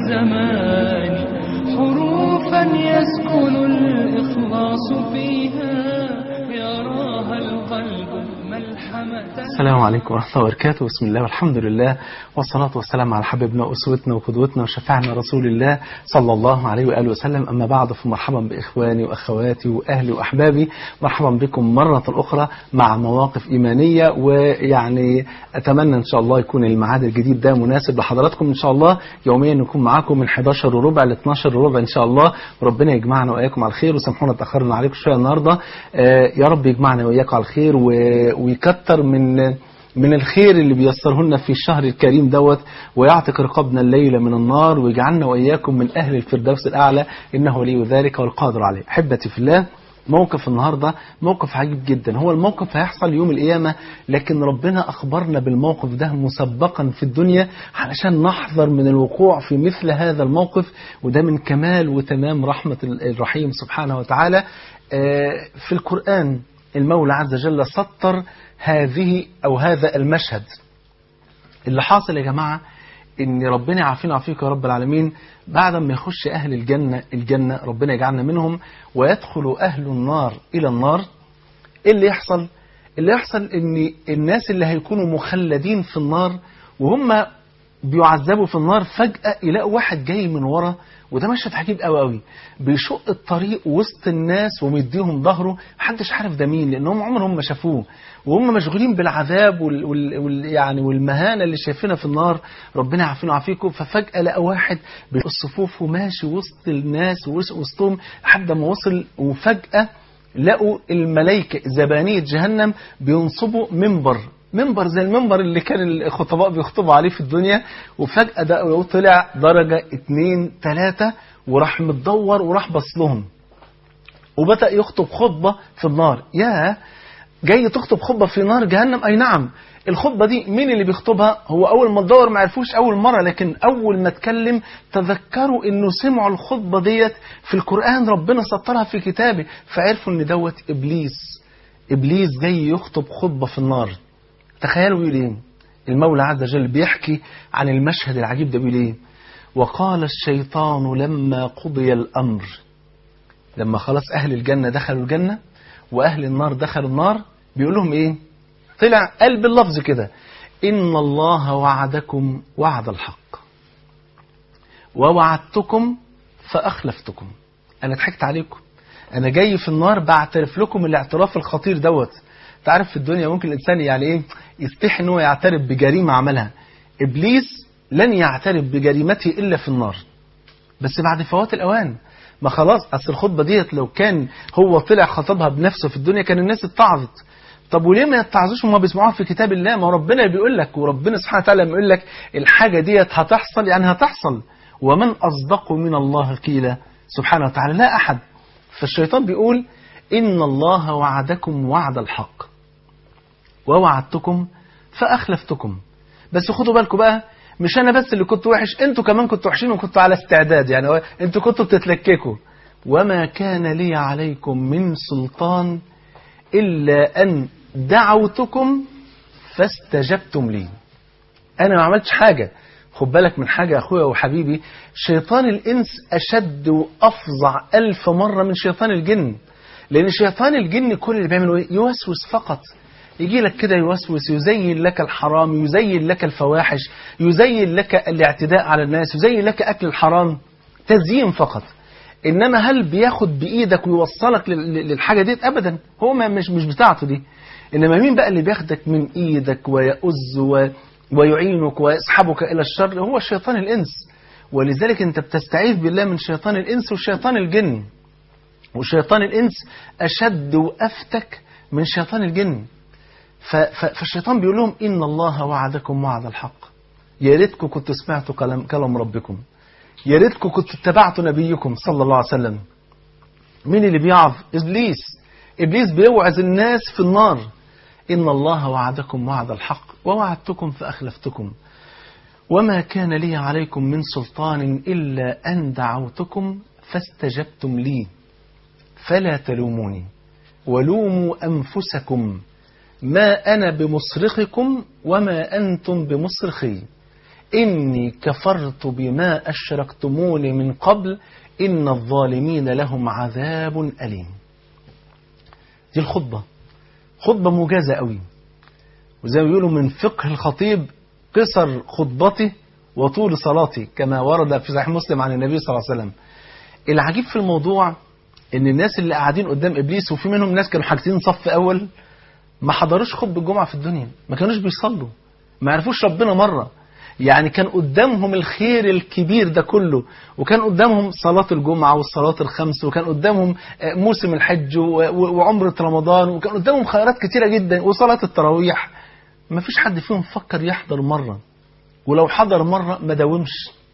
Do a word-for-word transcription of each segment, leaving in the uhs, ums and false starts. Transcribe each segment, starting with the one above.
الزمان، حروفا يسكن الإخلاص فيها، يراها القلب ملحمة. السلام عليكم ورحمة الله وبركاته. بسم الله والحمد لله والصلاة والسلام على حبيبنا وأسوتنا وقدوتنا وشفاعنا رسول الله صلى الله عليه وآله وسلم. أما بعد، فمرحبا بإخواني وأخواتي وأهلي وأحبابي، مرحبا بكم مرة أخرى مع مواقف إيمانية. ويعني أتمنى إن شاء الله يكون الميعاد الجديد ده مناسب لحضراتكم إن شاء الله. يوميا نكون معاكم من حداشر وربع ل اتناشر وربع إن شاء الله، وربنا يجمعنا وإياكم على الخير. وسامحونا تأخرنا عليكم شوية النهاردة. آه يا رب يجمعنا وإياكم على الخير ويكتر من من الخير اللي بيسره لنا في الشهر الكريم دوت، ويعتق رقابنا الليلة من النار، ويجعلنا وإياكم من أهل الفردوس الأعلى، إنه ولي ذلك والقادر عليه. أحبتي في الله، موقف النهاردة موقف عجيب جدا. هو الموقف هيحصل يوم القيامة، لكن ربنا أخبرنا بالموقف ده مسبقا في الدنيا علشان نحذر من الوقوع في مثل هذا الموقف. وده من كمال وتمام رحمة الرحيم سبحانه وتعالى. في القرآن المولى عز وجل سطر هذه أو هذا المشهد اللي حاصل يا جماعة، إن ربنا يعافينا ويعافيك يا رب العالمين. بعد ما يخش أهل الجنة الجنة، ربنا يجعلنا منهم، ويدخل أهل النار إلى النار. إيه اللي يحصل؟ اللي يحصل إن الناس اللي هيكونوا مخلدين في النار وهم بيعذبوا في النار، فجأة يلاقوا واحد جاي من ورا، وده مشهد عجيب قوي قوي، بيشق الطريق وسط الناس ومديهم ظهره، محدش عارف ده مين، لأنهم عمرهم ما شافوه، وهم مشغولين بالعذاب وال... وال... وال... يعني والمهانة اللي شايفينها في النار. ربنا يعافينا ويعافيكم. ففجأة لقى واحد بالصفوف وماشي وسط الناس وسطهم لحد ما وصل، وفجأة لقوا الملائكة زبانية جهنم بينصبوا منبر منبر زي المنبر اللي كان الخطباء بيخطبوا عليه في الدنيا. وفجأة ده طلع درجة اتنين تلاتة، وراح متدور وراح بصلهم، وبدأ يخطب خطبة في النار. يا جاي تخطب خطبة في نار جهنم؟ أي نعم. الخطبة دي مين اللي بيخطبها؟ هو أول ما تدور ما عرفوش أول مرة، لكن أول ما اتكلم تذكروا إنه سمعوا الخطبة ديت في القرآن، ربنا سطرها في كتابه، فعرفوا إن دوت إبليس. إبليس جاي يخطب خطبة في النار. تخيلوا بيقول ايه المولى عز وجل بيحكي عن المشهد العجيب ده. بيقول ايه؟ وقال الشيطان لما قضي الأمر، لما خلاص أهل الجنة دخلوا الجنة وأهل النار دخلوا النار، بيقول لهم ايه؟ طلع قلب اللفظ كده: إن الله وعدكم وعد الحق ووعدتكم فأخلفتكم. أنا ضحكت عليكم، أنا جاي في النار بعترف لكم الاعتراف الخطير دوت. تعرف في الدنيا ممكن الإنسان يعني إيه يستحي إنه يعترف بجريمة عملها. إبليس لن يعترف بجريمته إلا في النار، بس بعد فوات الأوان. ما خلاص، أصل الخطبة ديت لو كان هو طلع خطبها بنفسه في الدنيا كان الناس اتعظت. طب وليه ما يتعظوش وما بيسمعوها في كتاب الله؟ ما ربنا بيقول لك، وربنا سبحانه وتعالى بيقول لك الحاجة ديت هتحصل، يعني هتحصل. ومن أصدق من الله قيلا سبحانه وتعالى؟ لا أحد. فالشيطان بيقول: إن الله وعدكم وعد الحق ووعدتكم فأخلفتكم. بس خدوا بالكم بقى، مش أنا بس اللي كنت وحش، أنتوا كمان كنتوا وحشين وكنتوا على استعداد، يعني أنتوا كنتوا بتتلككوا. وما كان لي عليكم من سلطان إلا أن دعوتكم فاستجبتم لي. أنا ما عملتش حاجة. خد بالك من حاجة يا أخويا وحبيبي، شيطان الإنس أشد وأفظع ألف مرة من شيطان الجن. لأن شيطان الجن كل اللي بيعمله إيه؟ يوسوس فقط. يجي لك كده يوسوس، يزين لك الحرام، يزين لك الفواحش، يزين لك الاعتداء على الناس، يزين لك أكل الحرام، تزيين فقط. إنما هل بياخد بإيدك ويوصلك للحاجة دي؟ أبدا، هو ما مش مش بتاعته دي. إنما مين بقى اللي بياخدك من إيدك ويؤز ويعينك ويسحبك إلى الشر؟ هو شيطان الإنس. ولذلك أنت بتستعيذ بالله من شيطان الإنس وشيطان الجن. وشيطان الإنس أشد وأفتك من شيطان الجن. فالشيطان بيقول لهم: إن الله وعدكم وعد الحق. يا ريتكم كنتوا سمعتوا كلام كلام ربكم، يا ريتكم كنتوا اتبعتوا نبيكم صلى الله عليه وسلم. مين اللي بيعظ؟ إبليس. إبليس بيوعظ الناس في النار: إن الله وعدكم وعد الحق ووعدتكم فأخلفتكم وما كان لي عليكم من سلطان إلا أن دعوتكم فاستجبتم لي فلا تلوموني ولوموا أنفسكم ما أنا بمصرخكم وما أنتم بمصرخي إني كفرت بما أشركتموني من قبل إن الظالمين لهم عذاب أليم. دي الخطبة، خطبة موجزة قوي، وزي ما بيقولوا من فقه الخطيب قصر خطبته وطول صلاتي، كما ورد في صحيح مسلم عن النبي صلى الله عليه وسلم. العجيب في الموضوع ان الناس اللي قاعدين قدام ابليس، وفي منهم ناس كانوا حاجزين صف اول، ما حضروش خطبة الجمعة في الدنيا، ما كانوش بيصلوا، ما عرفوش ربنا مرة. يعني كان قدامهم الخير الكبير ده كله، وكان قدامهم صلاة الجمعة والصلاة الخمس، وكان قدامهم موسم الحج وعمرة رمضان، وكان قدامهم خيرات كتيرة جدا وصلاة التراويح. ما فيش حد فيهم فكر يحضر مرة، ولو حضر مرة ما داومش.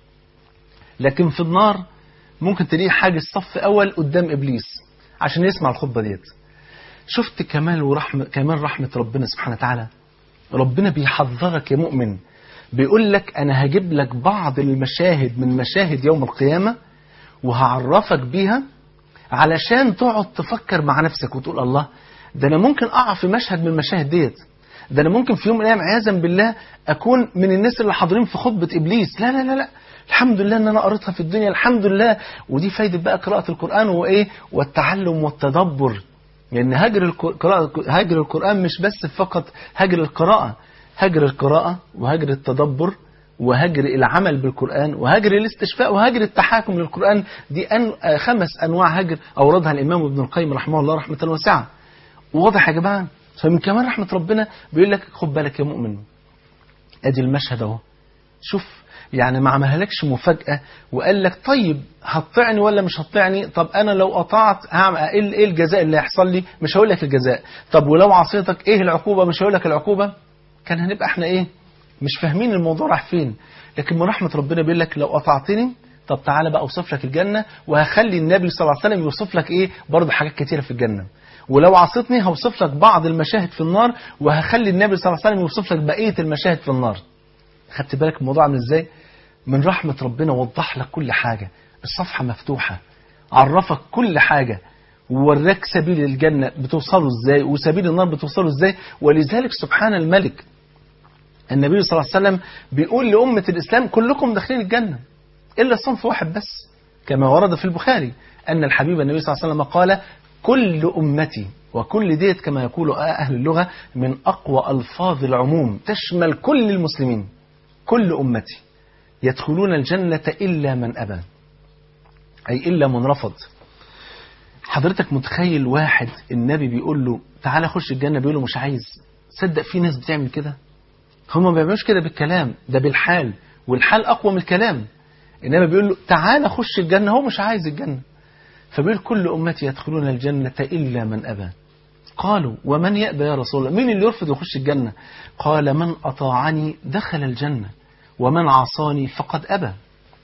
لكن في النار ممكن تلاقيه حاجز صف أول قدام إبليس عشان يسمع الخطبة ديت. شفت كمال ورحمة، كمال رحمة ربنا سبحانه وتعالى. ربنا بيحذرك يا مؤمن، بيقول لك أنا هجيب لك بعض المشاهد من مشاهد يوم القيامة وهعرفك بيها علشان تقعد تفكر مع نفسك وتقول الله، ده أنا ممكن أقع في مشهد من المشاهد ديت، ده أنا ممكن في يوم من الأيام عياذا بالله أكون من الناس اللي حاضرين في خطبة إبليس. لا لا لا لا، الحمد لله ان انا قريتها في الدنيا، الحمد لله. ودي فايدة بقى قراءة القرآن وايه، والتعلم والتدبر. لان يعني هجر القراءة، هجر القرآن مش بس فقط هجر القراءة، هجر القراءة وهجر التدبر وهجر العمل بالقرآن وهجر الاستشفاء وهجر التحاكم للقرآن. دي أن خمس انواع هجر اوردها الامام ابن القيم رحمه الله رحمة واسعة. واضح يا جماعة؟ فمن كمان رحمة ربنا بيقول لك خد بالك يا مؤمن، ادي المشهد اهو. شوف يعني ما عملهالكش مفاجأة وقال لك طيب هتطعني ولا مش هتطعني؟ طب أنا لو قطعت هعمل إيه الجزاء اللي هيحصل لي؟ مش هقول لك الجزاء. طب ولو عصيتك إيه العقوبة؟ مش هقول لك العقوبة. كان هنبقى إحنا إيه؟ مش فاهمين الموضوع راح فين. لكن من رحمة ربنا بيقول لك لو قطعتني طب تعالى بقى أوصف لك الجنة، وهخلي النبي صلى الله عليه وسلم يوصف لك إيه برضه حاجات كتيرة في الجنة. ولو عصيتني هوصف لك بعض المشاهد في النار، وهخلي النبي صلى الله عليه وسلم يوصف لك بقية المشاهد في النار. خدت بالك الموضوع عامل إزاي؟ من رحمة ربنا وضح لك كل حاجة، الصفحة مفتوحة، عرفك كل حاجة، ووراك سبيل الجنة بتوصله ازاي وسبيل النار بتوصله ازاي. ولذلك سبحان الملك النبي صلى الله عليه وسلم بيقول لأمة الإسلام كلكم داخلين الجنة إلا صنف واحد بس، كما ورد في البخاري أن الحبيب النبي صلى الله عليه وسلم قال كل أمتي، وكل ديت كما يقول أهل اللغة من أقوى ألفاظ العموم تشمل كل المسلمين، كل أمتي يدخلون الجنة إلا من أبى، أي إلا من رفض. حضرتك متخيل واحد النبي بيقول له تعالى خش الجنة بيقول له مش عايز؟ صدق في ناس بتعمل كده؟ هم ما بيعملوش كده بالكلام، ده بالحال، والحال أقوى من الكلام. إنما بيقول له تعالى خش الجنة، هو مش عايز الجنة. فبيقول كل أمتي يدخلون الجنة إلا من أبى. قالوا ومن يأبى يا رسول الله؟ مين اللي يرفض يخش الجنة؟ قال من أطاعني دخل الجنة ومن عصاني فقد أبى.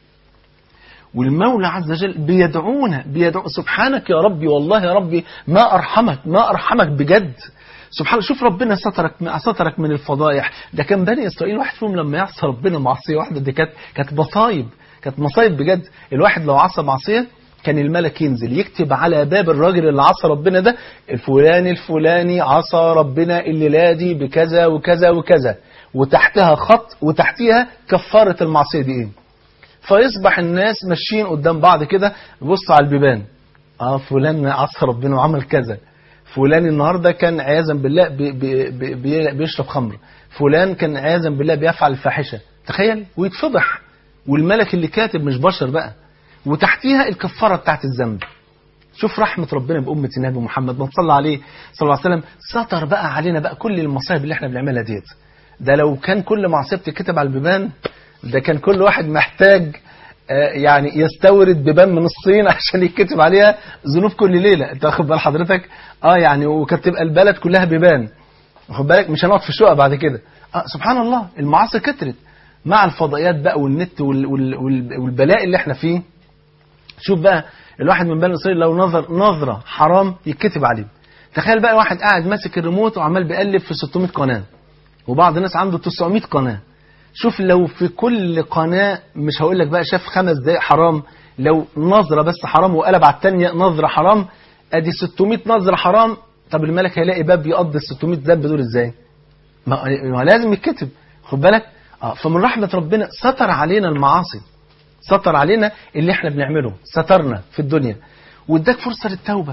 والمولى عز وجل بيدعونا، بيدعو سبحانك يا ربي، والله يا ربي ما أرحمك، ما أرحمك بجد. سبحان شوف ربنا سترك سترك من الفضائح. ده كان بني إسرائيل واحد فيهم لما يعصى ربنا معصية واحدة دي كانت كانت مصايب، كانت مصايب بجد. الواحد لو عصى معصية كان الملك ينزل يكتب على باب الراجل اللي عصى ربنا ده الفلاني الفلاني عصى ربنا الليلة دي بكذا وكذا وكذا، وتحتها خط وتحتها كفارة المعصية دي ايه. فيصبح الناس ماشيين قدام بعض كده بصوا على البيبان، اه فلان عصى ربنا وعمل كذا، فلان النهارده كان عياذا بالله بي بي بي بيشرب خمر، فلان كان عياذا بالله بيفعل الفاحشة. تخيل، ويتفضح، والملك اللي كاتب مش بشر بقى، وتحتيها الكفارة بتاعت الذنب. شوف رحمة ربنا بأمة النبي محمد، ما صلى عليه صلى الله عليه وسلم، ستر بقى علينا بقى كل المصايب اللي احنا بنعملها ديت. ده لو كان كل معصية بتتكتب على البيبان، ده كان كل واحد محتاج آه يعني يستورد بيبان من الصين عشان يتكتب عليها ذنوب كل ليلة. انت واخد بال حضرتك؟ اه يعني وكانت تبقى البلد كلها بيبان، واخد بالك؟ مش هنقعد في شقة بعد كده. اه سبحان الله، المعاصي كترت مع الفضائيات بقى والنت وال وال وال والبلاء اللي احنا فيه. شوف بقى الواحد من بني إسرائيل لو نظر نظرة حرام يتكتب عليه. تخيل بقى واحد قاعد ماسك الريموت وعمال بيقلب في ستمائة قناة، وبعض الناس عنده تسعمائة قناة. شوف لو في كل قناة مش هقول لك بقى شاف خمس دقايق حرام، لو نظرة بس حرام وقلب على الثانية نظرة حرام، ادي ستمائة نظرة حرام. طب الملك هيلاقي باب يقضي ال ستمائة ذنب دول ازاي؟ ما لازم يتكتب، خد بالك. آه فمن رحمة ربنا ستر علينا المعاصي، ستر علينا اللي احنا بنعمله، سترنا في الدنيا واداك فرصة للتوبة.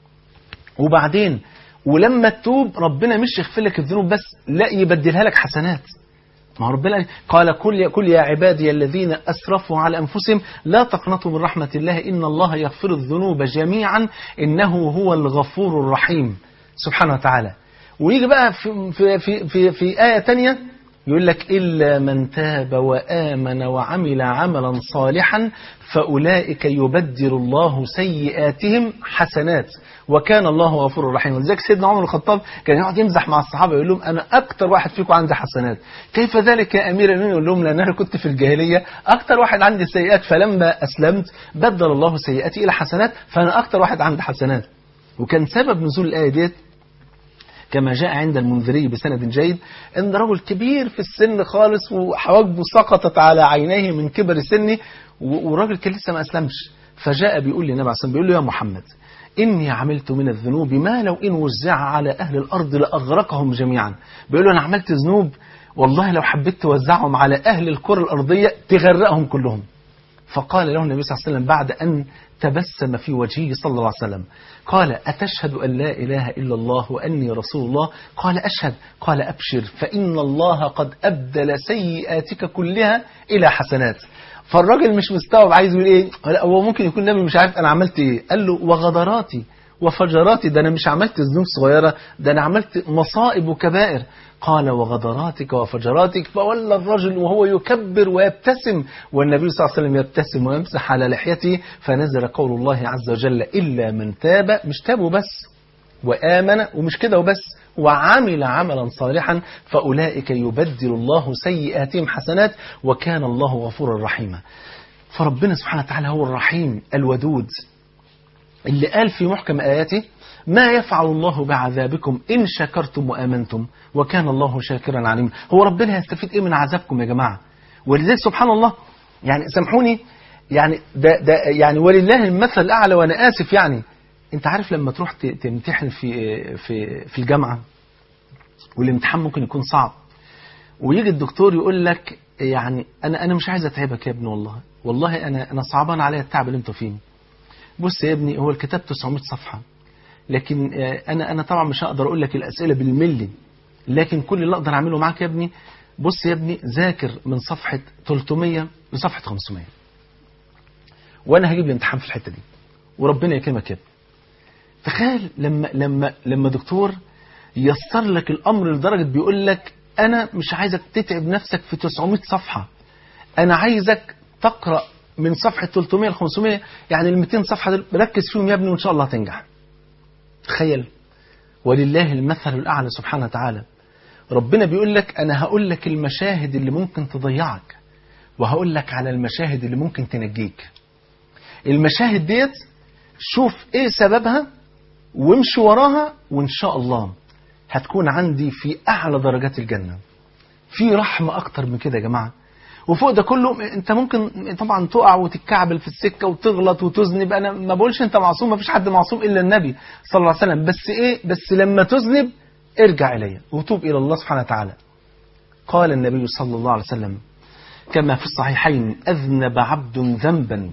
وبعدين ولما تتوب ربنا مش يغفر لك الذنوب بس، لا يبدلها لك حسنات. ما هو ربنا قال كل كل يا عبادي الذين أسرفوا على أنفسهم لا تقنطوا من رحمة الله إن الله يغفر الذنوب جميعا إنه هو الغفور الرحيم سبحانه وتعالى. ويجي بقى في في في في, في آية تانية يقول لك إلا من تاب وآمن وعمل عملا صالحا فأولئك يبدل الله سيئاتهم حسنات وكان الله غفور رحيم. ولذلك سيدنا عمر الخطاب كان يقعد يمزح مع الصحابة يقول لهم أنا أكتر واحد فيكم عندي حسنات. كيف ذلك يا أمير المؤمنين؟ يقول لهم لأن أنا كنت في الجاهلية أكتر واحد عندي سيئات، فلما أسلمت بدل الله سيئاتي إلى حسنات فأنا أكتر واحد عندي حسنات. وكان سبب نزول الآية ديت كما جاء عند المنذري بسند جيد ان رجل كبير في السن خالص وحواجبه سقطت على عينيه من كبر سنه، وراجل كان لسه ما اسلمش، فجاء بيقول للنبي عليه الصلاه والسلام بيقول له يا محمد إني عملت من الذنوب ما لو إن وزع على أهل الأرض لأغرقهم جميعا. بيقول له أنا عملت ذنوب والله لو حبيت توزعهم على أهل الكرة الأرضية تغرقهم كلهم. فقال له النبي صلى الله عليه وسلم بعد أن تبسم في وجهه صلى الله عليه وسلم قال أتشهد أن لا إله إلا الله وأني رسول الله؟ قال أشهد. قال أبشر فإن الله قد أبدل سيئاتك كلها إلى حسنات. فالراجل مش مستوعب عايز يقول ايه، هو ممكن يكون النبي مش عارف انا عملت ايه. قال له وغدراتي وفجراتي، ده انا مش عملت ذنوب صغيره، ده انا عملت مصائب وكبائر. قال وغدراتك وفجراتك. فولى الرجل وهو يكبر ويبتسم والنبي صلى الله عليه وسلم يبتسم ويمسح على لحيته. فنزل قول الله عز وجل إلا من تاب، مش تابوا بس، وآمن، ومش كده وبس، وعمل عملا صالحا فأولئك يبدل الله سيئاتهم حسنات وكان الله غفورا رحيما. فربنا سبحانه وتعالى هو الرحيم الودود اللي قال في محكم آياته ما يفعل الله بعذابكم إن شكرتم وآمنتم وكان الله شاكرا عليما. هو ربنا هيستفيد إيه من عذابكم يا جماعة؟ ولذلك سبحان الله يعني سامحوني يعني ده, ده يعني ولله المثل الأعلى. وأنا آسف يعني أنت عارف لما تروح تمتحن في في في الجامعة والامتحان ممكن يكون صعب ويجي الدكتور يقول لك يعني أنا أنا مش عايز أتعبك يا ابني، والله والله أنا أنا صعبان عليا التعب اللي أنتوا فيه. بص يا ابني هو الكتاب تسعمائة صفحة، لكن أنا أنا طبعا مش هقدر أقول لك الأسئلة بالملي، لكن كل اللي أقدر أعمله معاك يا ابني بص يا ابني ذاكر من صفحة ثلاثمائة لصفحة خمسمائة وأنا هجيب الامتحان في الحتة دي وربنا يكرمك يا ابني. تخيل لما لما لما دكتور يسر لك الأمر لدرجة بيقول لك أنا مش عايزك تتعب نفسك في تسعمائة صفحة، أنا عايزك تقرأ من صفحة ثلاثمائة ل خمسمائة، يعني ال مئتين صفحة دول ركز فيهم يا ابني وإن شاء الله تنجح. تخيل ولله المثل الأعلى سبحانه وتعالى. ربنا بيقول لك أنا هقول لك المشاهد اللي ممكن تضيعك وهقول لك على المشاهد اللي ممكن تنجيك. المشاهد ديت شوف إيه سببها وامشي وراها وإن شاء الله هتكون عندي في أعلى درجات الجنة. في رحمة أكتر من كده يا جماعة. وفوق ده كله انت ممكن طبعا تقع وتتكعبل في السكة وتغلط وتذنب. انا ما بقولش انت معصوم، ما فيش حد معصوم الا النبي صلى الله عليه وسلم، بس ايه بس لما تذنب ارجع الي وتوب الى الله سبحانه وتعالى. قال النبي صلى الله عليه وسلم كما في الصحيحين اذنب عبد ذنبا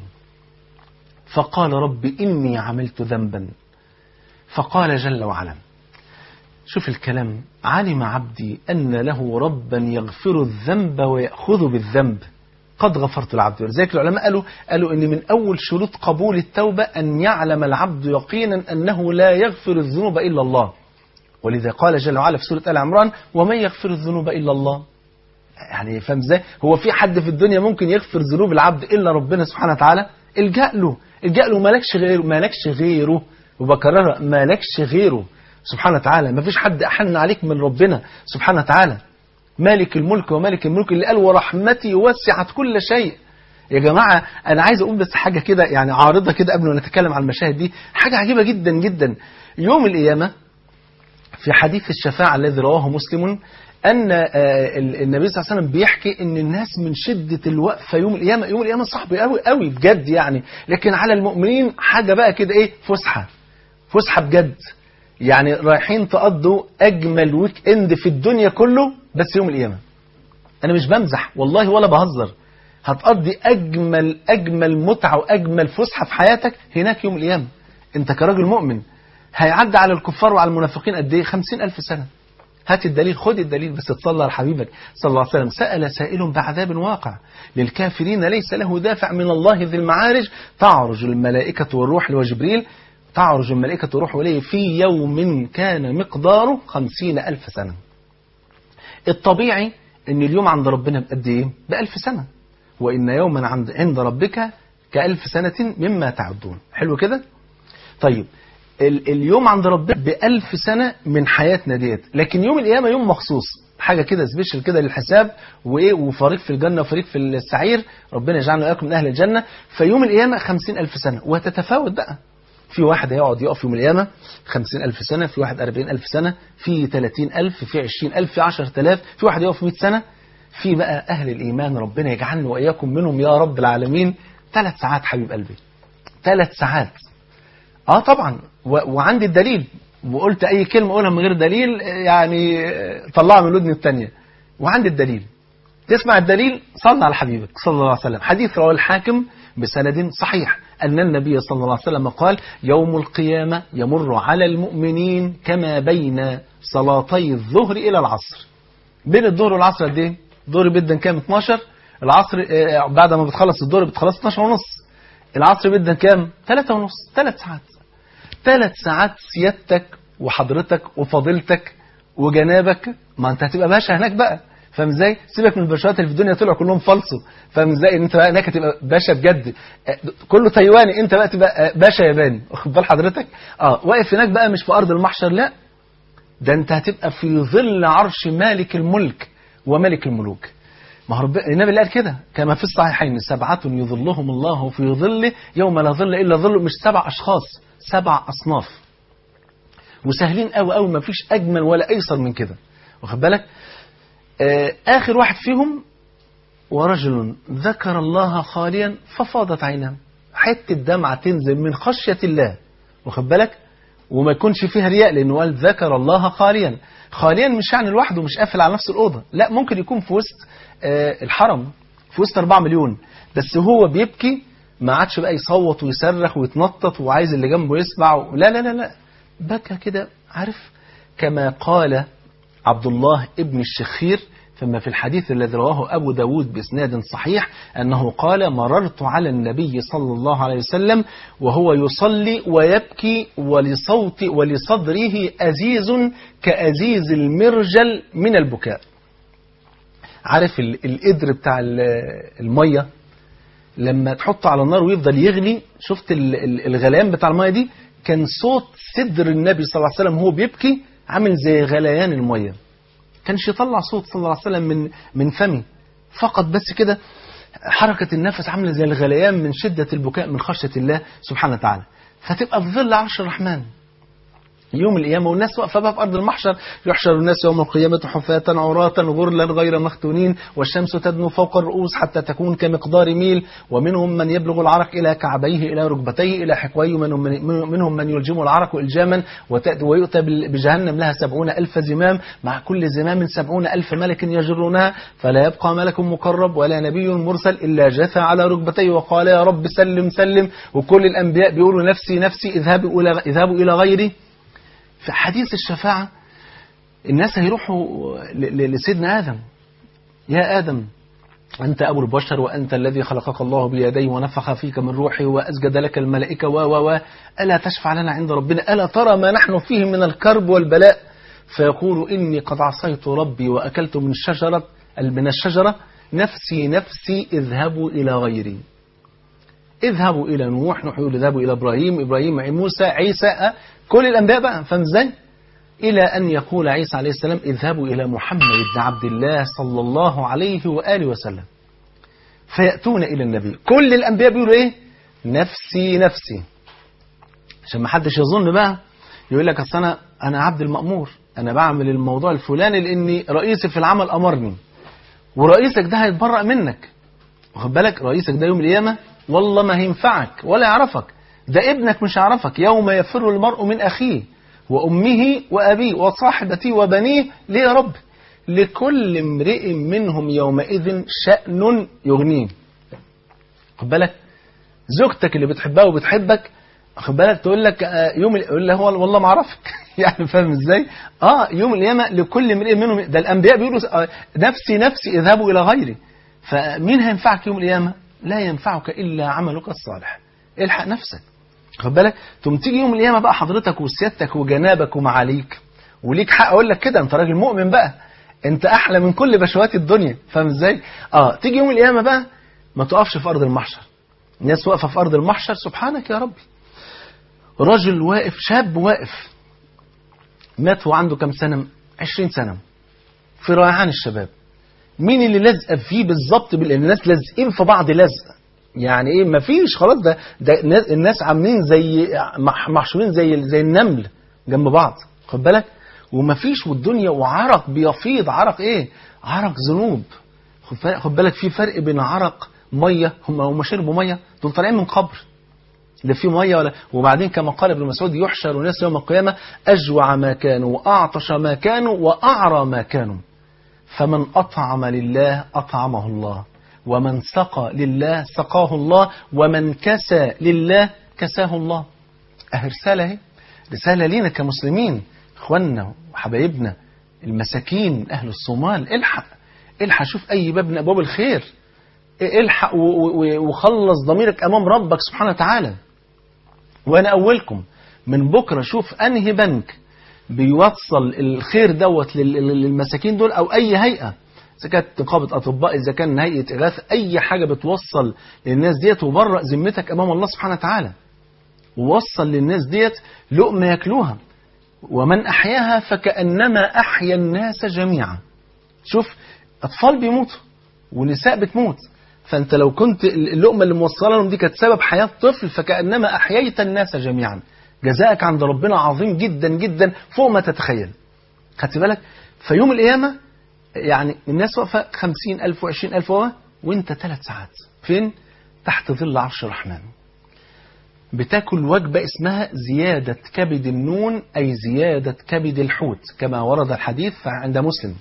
فقال رب اني عملت ذنبا فقال جل وعلا شوف الكلام علم عبدي أن له ربا يغفر الذنب ويأخذ بالذنب قد غفرت العبد. ولذلك العلماء قالوا قالوا إن من أول شروط قبول التوبة أن يعلم العبد يقينا أنه لا يغفر الذنوب إلا الله. ولذا قال جل وعلا في سورة آل عمران ومن يغفر الذنوب إلا الله. يعني فهم ازاي؟ هو في حد في الدنيا ممكن يغفر ذنوب العبد إلا ربنا سبحانه وتعالى؟ الجأ له الجأ له مالكش غيره مالكش غيره وبكررها مالكش غيره سبحانه وتعالى. ما فيش حد أحن عليك من ربنا سبحانه وتعالى. مالك الملك ومالك الملك اللي قال ورحمتي وسعت كل شيء. يا جماعة أنا عايز أقول بس حاجة كده يعني عارضة كده قبل ما نتكلم عن المشاهد دي، حاجة عجيبة جدا جدا. يوم القيامة في حديث الشفاعة الذي رواه مسلم أن النبي صلى الله عليه وسلم بيحكي أن الناس من شدة الوقفة يوم القيامة يوم القيامة صعب قوي قوي بجد يعني، لكن على المؤمنين حاجة بقى كده إيه فسحة فسحة بجد. يعني رايحين تقضوا أجمل ويك إند في الدنيا كله بس يوم القيامة. أنا مش بمزح والله ولا بهزر. هتقضي أجمل أجمل متعة وأجمل فسحة في حياتك هناك يوم القيامة. أنت كراجل مؤمن هيعدي على الكفار وعلى المنافقين قد إيه؟ خمسين ألف سنة. هات الدليل، خد الدليل، بس تصلى على حبيبك صلى الله عليه وسلم. سأل سائل بعذاب واقع للكافرين ليس له دافع من الله ذي المعارج، تعرج الملائكة والروح وجبريل، تعرج الملائكة والروح إليه في يوم كان مقداره خمسين ألف سنة. الطبيعي أن اليوم عند ربنا بقد إيه؟ بألف سنة. وإن يوما عند عند ربك كألف سنة مما تعدون. حلو كده؟ طيب ال اليوم عند ربنا بألف سنة من حياتنا ديت، لكن يوم القيامة يوم مخصوص، حاجة كده سبيشال كده للحساب وإيه، وفريق في الجنة وفريق في السعير، ربنا يجعلنا وإياكم من أهل الجنة. فيوم القيامة خمسين ألف سنة، وهتتفاوت بقى. في واحد هيقعد يقف يوم القيامة خمسين ألف سنة، في واحد أربعين ألف سنة، في ثلاثين ألف، في عشرين ألف، في عشرة آلاف، في واحد يقف مئة سنة. في بقى أهل الإيمان ربنا يجعلنا وإياكم منهم يا رب العالمين. ثلاث ساعات حبيب قلبي، ثلاث ساعات. اه طبعا، وعندي الدليل، وقلت اي كلمة اقولها من غير دليل يعني طلعها من الودن الثانية. وعندي الدليل، تسمع الدليل صلى على حبيبك صلى الله عليه وسلم. حديث رواه الحاكم بسند صحيح أن النبي صلى الله عليه وسلم قال: يوم القيامة يمر على المؤمنين كما بين صلاتي الظهر إلى العصر. بين الظهر والعصر قد ايه؟ الظهر بيدن كام؟ اتناشر. العصر بعد ما بتخلص الظهر بتخلص اتناشر ونص. العصر بيدن كام؟ ثلاثة ونص. ثلاث ساعات. ثلاث ساعات سيادتك وحضرتك وفضيلتك وجنابك. ما انت هتبقى باشا هناك بقى، فاهم ازاي؟ سيبك من الباشوات اللي في الدنيا طلعوا كلهم فالصوا، فاهم ازاي؟ انت بقى هناك هتبقى باشا بجد، كله تايواني، انت بقى تبقى باشا ياباني، واخد بال حضرتك؟ اه واقف هناك بقى مش في ارض المحشر، لا ده انت هتبقى في ظل عرش مالك الملك وملك الملوك. ما هو النبي اللي قال كده كما في الصحيحين: سبعة يظلهم الله في ظله يوم لا ظل الا ظله. مش سبع اشخاص، سبع اصناف، وسهلين قوي قوي، ما فيش اجمل ولا ايسر من كده، واخد بالك؟ آه اخر واحد فيهم: ورجل ذكر الله خاليا ففاضت عيناه. حته دمعه تنزل من خشيه الله، واخد بالك؟ وما يكونش فيها رياء، لانه قال ذكر الله خاليا. خاليا مش يعني لوحده، مش قافل على نفس الاوضه، لا، ممكن يكون في وسط آه الحرم، في وسط أربعة مليون، بس هو بيبكي، ما عادش بقى يصوت ويصرخ ويتنطط وعايز اللي جنبه يسمع و... لا لا لا لا، بكى كده، عارف؟ كما قال عبد الله ابن الشخير فما في الحديث الذي رواه أبو داود بإسناد صحيح أنه قال: مررت على النبي صلى الله عليه وسلم وهو يصلي ويبكي ولصوت ولصدره أزيز كأزيز المرجل من البكاء. عارف القدر بتاع المية لما تحطه على النار ويفضل يغلي، شفت الغليان بتاع المية دي؟ كان صوت صدر النبي صلى الله عليه وسلم وهو بيبكي عامل زي غليان المية، كانش يطلع صوت صلى الله عليه وسلم من من فمه فقط، بس كده حركة النفس عاملة زي الغليان من شدة البكاء من خشية الله سبحانه وتعالى. فتبقى في ظل عرش الرحمن يوم القيامة، والناس واقفة بقى في أرض المحشر: يحشر الناس يوم القيامة حفاة عراة غرلا غير مختونين، والشمس تدنو فوق الرؤوس حتى تكون كمقدار ميل، ومنهم من يبلغ العرق إلى كعبيه إلى ركبتيه إلى حقويه، منهم من يلجم العرق إلجاما، ويؤتى بجهنم لها سبعون ألف زمام، مع كل زمام سبعون ألف ملك يجرونها، فلا يبقى ملك مقرب ولا نبي مرسل إلا جثى على ركبتيه وقال: يا رب سلم سلم. وكل الأنبياء بيقولوا: نفسي نفسي، اذهبوا إلى اذهبوا إلى غيري. في حديث الشفاعة الناس هيروحوا لسيدنا آدم: يا آدم أنت أبو البشر، وأنت الذي خلقك الله بيديه ونفخ فيك من روحه وأسجد لك الملائكة و و و ألا تشفع لنا عند ربنا؟ ألا ترى ما نحن فيه من الكرب والبلاء؟ فيقول: إني قد عصيت ربي وأكلت من الشجرة من الشجرة نفسي نفسي اذهبوا إلى غيري. اذهبوا إلى نوح، نوح يقول اذهبوا إلى إبراهيم، إبراهيم موسى، عيسى، كل الأنبياء بقى، فاهم ازاي؟ إلى أن يقول عيسى عليه السلام: اذهبوا إلى محمد بن عبد الله صلى الله عليه وآله وسلم. فيأتون إلى النبي، كل الأنبياء بيقولوا إيه؟ نفسي نفسي، عشان ما حدش يظن بقى يقول لك أصل أنا أنا عبد المأمور، أنا بعمل الموضوع الفلاني لأني رئيسي في العمل أمرني، ورئيسك ده هيتبرأ منك، واخد بالك؟ رئيسك ده يوم القيامة والله ما هينفعك ولا يعرفك، ده ابنك مش هيعرفك. يوم يفر المرء من أخيه وأمه وأبيه وصاحبته وبنيه. ليه يا رب؟ لكل امرئ منهم يومئذ شأن يغنيه. خد بالك، زوجتك اللي بتحبها وبتحبك، خد بالك، تقول لك يوم يقول له والله ما اعرفك يعني فاهم ازاي؟ اه يوم القيامه لكل امرئ منهم، ده الانبياء بيقولوا نفسي نفسي اذهبوا الى غيري. فمين هينفعك يوم القيامه؟ لا ينفعك الا عملك الصالح. الحق نفسك. خد بالك، تقوم تيجي يوم القيامه بقى حضرتك وسيادتك وجنابك ومعاليك، وليك حق اقول لك كده، انت راجل مؤمن بقى، انت احلى من كل بشوات الدنيا، فاهم ازاي؟ اه تيجي يوم القيامه بقى ما تقفش في ارض المحشر. الناس واقفه في ارض المحشر، سبحانك يا ربي، رجل واقف، شاب واقف، مات وعنده كم سنه؟ عشرين سنه، في ريعان الشباب. مين اللي لازقه فيه بالظبط؟ الناس لازقين في بعض لزقه، يعني ايه؟ مفيش خلاص، ده ده الناس عاملين زي محشورين زي زي النمل جنب بعض، خد بالك، ومفيش، والدنيا وعرق بيفيض، عرق ايه؟ عرق ذنوب. خد بالك، في فرق بين عرق ميه، هم هم شربوا ميه، دول طالعين من قبر، لا في ميه ولا. وبعدين كما قال ابن مسعود: يحشر الناس يوم القيامه اجوع ما كانوا واعطش ما كانوا واعرى ما كانوا، فمن اطعم لله اطعمه الله، ومن سقى لله سقاه الله، ومن كسى لله كساه الله. اهي رساله، اهي رساله لينا كمسلمين، اخواننا وحبايبنا المساكين اهل الصومال. الحق الحق، شوف اي باب من ابواب الخير، الحق وخلص ضميرك امام ربك سبحانه وتعالى. وانا اولكم من بكره شوف انهي بنك بيوصل الخير دوت للمساكين دول، او اي هيئه، اذا كانت نقابه اطباء، اذا كان هيئه اغاثه، اي حاجه بتوصل للناس ديت، وبرأ ذمتك امام الله سبحانه وتعالى، ووصل للناس ديت لقمه ياكلوها. ومن احياها فكانما احيا الناس جميعا. شوف اطفال بيموتوا ونساء بتموت، فانت لو كنت اللقمه اللي موصله لهم دي كانت سبب حياه طفل، فكانما احييت الناس جميعا. جزاءك عند ربنا عظيم جدا جدا فوق ما تتخيل. خدت بالك؟ فيوم القيامه يعني الناس واقفه خمسين ألف وعشرين ألف وانت ثلاث ساعات فين؟ تحت ظل عرش الرحمن، بتاكل وجبه اسمها زياده كبد النون، اي زياده كبد الحوت، كما ورد الحديث عند مسلم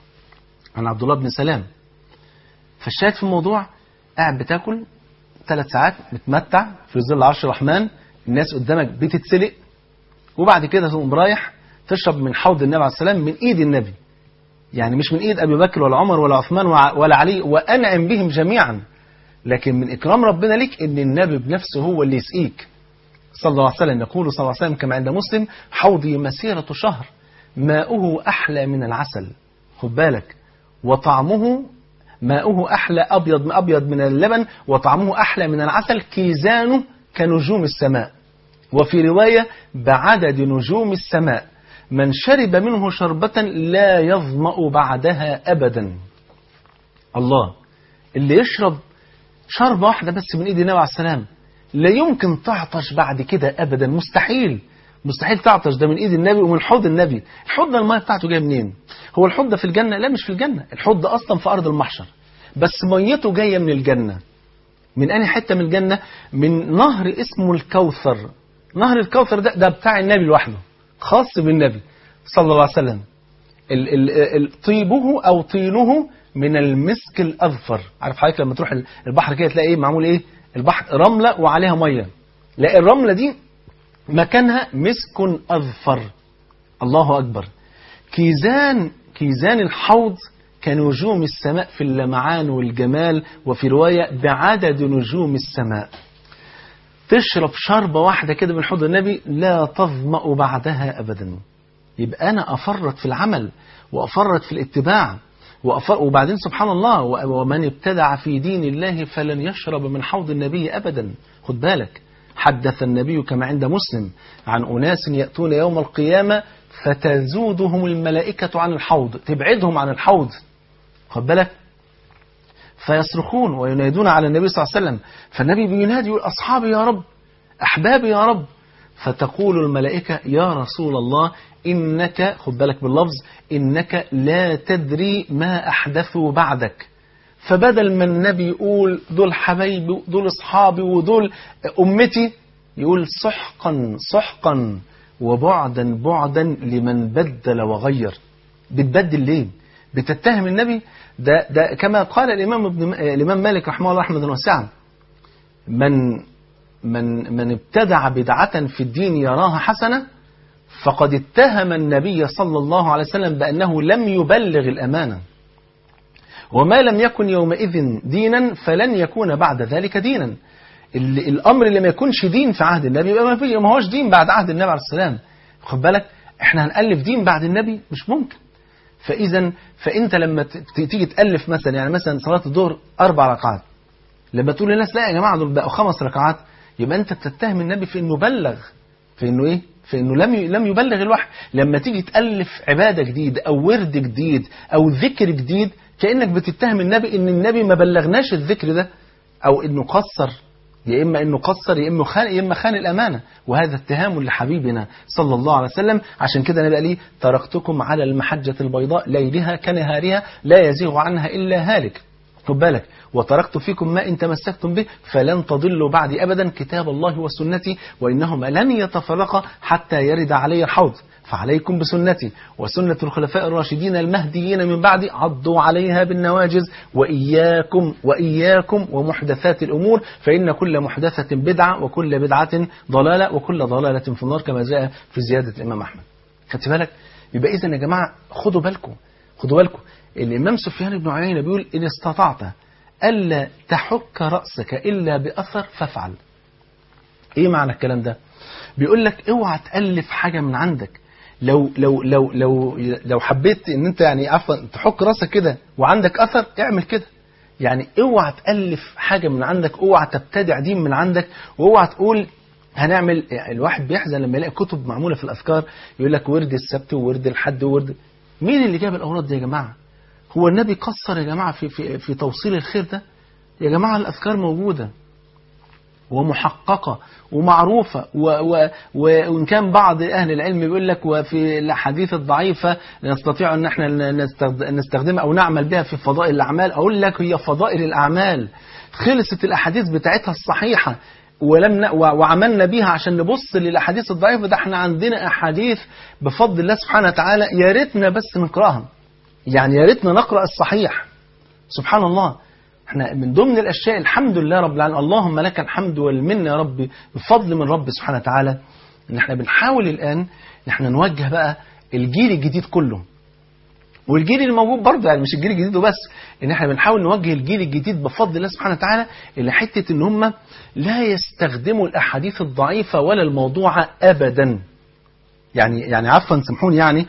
عن عبد الله بن سلام. فالشاهد في الموضوع، قاعد بتاكل ثلاث ساعات متمتع في ظل عرش الرحمن، الناس قدامك بتتسلق، وبعد كده تقوم رايح تشرب من حوض النبي عليه السلام، من ايد النبي، يعني مش من ايد ابي بكر ولا عمر ولا عثمان ولا علي وانعم بهم جميعا، لكن من اكرام ربنا لك ان النبي بنفسه هو اللي يسقيك صلى الله عليه وسلم. يقول صلى الله عليه وسلم كما عند مسلم: حوضي مسيرة شهر ماؤه احلى من العسل. خد بالك، وطعمه ماؤه أحلى، أبيض أبيض من اللبن، وطعمه أحلى من العسل، كيزانه كنجوم السماء. وفي رواية: بعدد نجوم السماء، من شرب منه شربة لا يظمأ بعدها أبدا. الله، اللي يشرب شربة واحدة بس من إيد النبي عليه السلام لا يمكن تعطش بعد كده أبدا، مستحيل مستحيل تعطش، ده من ايد النبي ومن حوض النبي. الحوض ده الميه بتاعته جايه منين؟ هو الحوض ده في الجنه؟ لا، مش في الجنه، الحوض ده اصلا في ارض المحشر، بس ميته جايه من الجنه. من انهي حته من الجنه؟ من نهر اسمه الكوثر. نهر الكوثر ده ده بتاع النبي لوحده، خاص بالنبي صلى الله عليه وسلم. ال ال ال طيبه او طينه من المسك الاظفر. عارف حضرتك لما تروح البحر كده تلاقي ايه معمول؟ ايه البحر؟ رمله وعليها ميه، لا الرمله دي مكانها مسك أظفر. الله أكبر. كيزان كيزان الحوض كنجوم السماء في اللمعان والجمال، وفي رواية بعدد نجوم السماء. تشرب شربة واحدة كده من حوض النبي لا تظمأ بعدها أبدا. يبقى أنا أفرط في العمل وأفرط في الاتباع وأفرط. وبعدين سبحان الله: ومن ابتدع في دين الله فلن يشرب من حوض النبي أبدا. خد بالك، حدث النبي كما عند مسلم عن أناس يأتون يوم القيامة فتزودهم الملائكة عن الحوض، تبعدهم عن الحوض، خد بالك، فيصرخون وينادون على النبي صلى الله عليه وسلم، فالنبي بينادي يقول: أصحابي يا رب، أحبابي يا رب. فتقول الملائكة: يا رسول الله إنك، خد بالك باللفظ، إنك لا تدري ما أحدثوا بعدك. فبدل ما النبي يقول دول حبايبي ودول اصحابي ودول امتي، يقول: سحقا سحقا وبعدا بعدا لمن بدل وغير. بتبدل ليه؟ بتتهم النبي. ده ده كما قال الإمام ابن الإمام مالك رحمه الله رحمة واسعة، من من من ابتدع بدعة في الدين يراها حسنة فقد اتهم النبي صلى الله عليه وسلم بأنه لم يبلغ الأمانة، وما لم يكن يومئذ دينا فلن يكون بعد ذلك دينا. الأمر اللي ما يكونش دين في عهد النبي يبقى ما فيه، ما هوش دين بعد عهد النبي عليه السلام. خد بالك، احنا هنألف دين بعد النبي؟ مش ممكن. فإذا فأنت لما تيجي تألف مثلا، يعني مثلا صلاة الظهر أربع ركعات، لما تقول للناس لا يا جماعة دول بقوا خمس ركعات، يبقى أنت بتتهم النبي في إنه بلغ، في إنه إيه؟ في إنه لم لم يبلغ الوحي. لما تيجي تألف عبادة جديدة أو ورد جديد أو ذكر جديد، كأنك بتتهم النبي إن النبي ما بلغناش الذكر ده، أو إنه قصر، يا إما إنه قصر يا إما خان يا إما خان الأمانة، وهذا اتهام لحبيبنا صلى الله عليه وسلم. عشان كده النبي قال لي تركتكم على المحجة البيضاء ليلها كنهارها لا يزيغ عنها إلا هالك. خد بالك، وتركت فيكم ما إن تمسكتم به فلن تضلوا بعدي أبدا، كتاب الله وسنتي وإنهما لن يتفرقا حتى يرد علي الحوض، فعليكم بسنتي وسنة الخلفاء الراشدين المهديين من بعدي عضوا عليها بالنواجذ، وإياكم وإياكم ومحدثات الأمور فإن كل محدثة بدعة وكل بدعة ضلالة وكل ضلالة في النار، كما جاء في زيادة الإمام أحمد. خدت بالك؟ يبقى إذن يا جماعة خدوا بالكم خدوا بالكم الإمام سفيان بن عيينة بيقول إن استطعت ألا تحك رأسك إلا بأثر فافعل. إيه معنى الكلام ده؟ بيقول لك اوعى تألف حاجة من عندك. لو لو لو لو لو حبيت ان انت يعني عفوا تحك راسك كده وعندك اثر، اعمل كده. يعني اوعى تألف حاجة من عندك، اوعى تبتدع دين من عندك، واوعى تقول هنعمل. يعني الواحد بيحزن لما يلاقي كتب معمولة في الأذكار يقول لك ورد السبت وورد الحد وورد. مين اللي جاب الأوراد دي يا جماعة؟ هو النبي قصر يا جماعة في في في توصيل الخير ده؟ يا جماعة الأذكار موجودة ومحققة ومعروفة، و و وإن كان بعض أهل العلم بيقول لك وفي الحديث الضعيفة نستطيع أن احنا نستخدمها أو نعمل بها في فضائل الأعمال. أقول لك هي فضائل الأعمال خلصت الأحاديث بتاعتها الصحيحة ولم ن... وعملنا بيها عشان نبص للأحاديث الضعيفة. ده احنا عندنا أحاديث بفضل الله سبحانه وتعالى يا ريتنا بس نقرأها، يعني يا ريتنا نقرأ الصحيح. سبحان الله، احنا من ضمن الأشياء الحمد لله رب العالمين، اللهم لك الحمد والمنة يا رب بفضل من رب سبحانه وتعالى، ان احنا بنحاول الآن ان احنا نوجه بقى الجيل الجديد كله والجيل الموجود برضه، يعني مش الجيل الجديد وبس، ان احنا بنحاول نوجه الجيل الجديد بفضل الله سبحانه وتعالى الى حتة ان هم لا يستخدموا الأحاديث الضعيفة ولا الموضوعة أبدا. يعني يعني عفوا سامحوني، يعني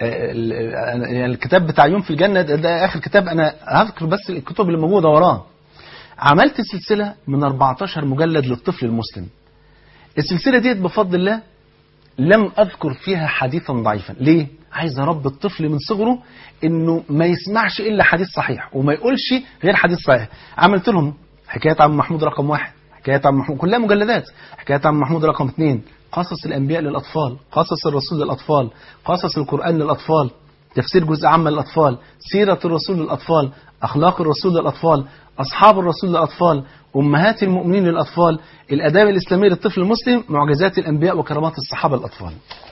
الكتاب بتاع يوم في الجنة ده آخر كتاب، أنا هذكر بس الكتب اللي موجودة وراه. عملت سلسلة من أربعتاشر مجلد للطفل المسلم. السلسلة ديت بفضل الله لم أذكر فيها حديثا ضعيفا. ليه؟ عايز أربي الطفل من صغره إنه ما يسمعش إلا حديث صحيح وما يقولش غير حديث صحيح. عملت لهم حكاية عم محمود رقم واحد، حكاية عم محمود كلها مجلدات، حكاية عم محمود رقم اثنين، قصص الأنبياء للأطفال، قصص الرسول للأطفال، قصص القرآن للأطفال، تفسير جزء عام للأطفال، سيرة الرسول للأطفال، أخلاق الرسول للأطفال، أصحاب الرسول للأطفال، أمهات المؤمنين للأطفال، الآداب الإسلامية للطفل المسلم، معجزات الأنبياء وكرامات الصحابة للأطفال.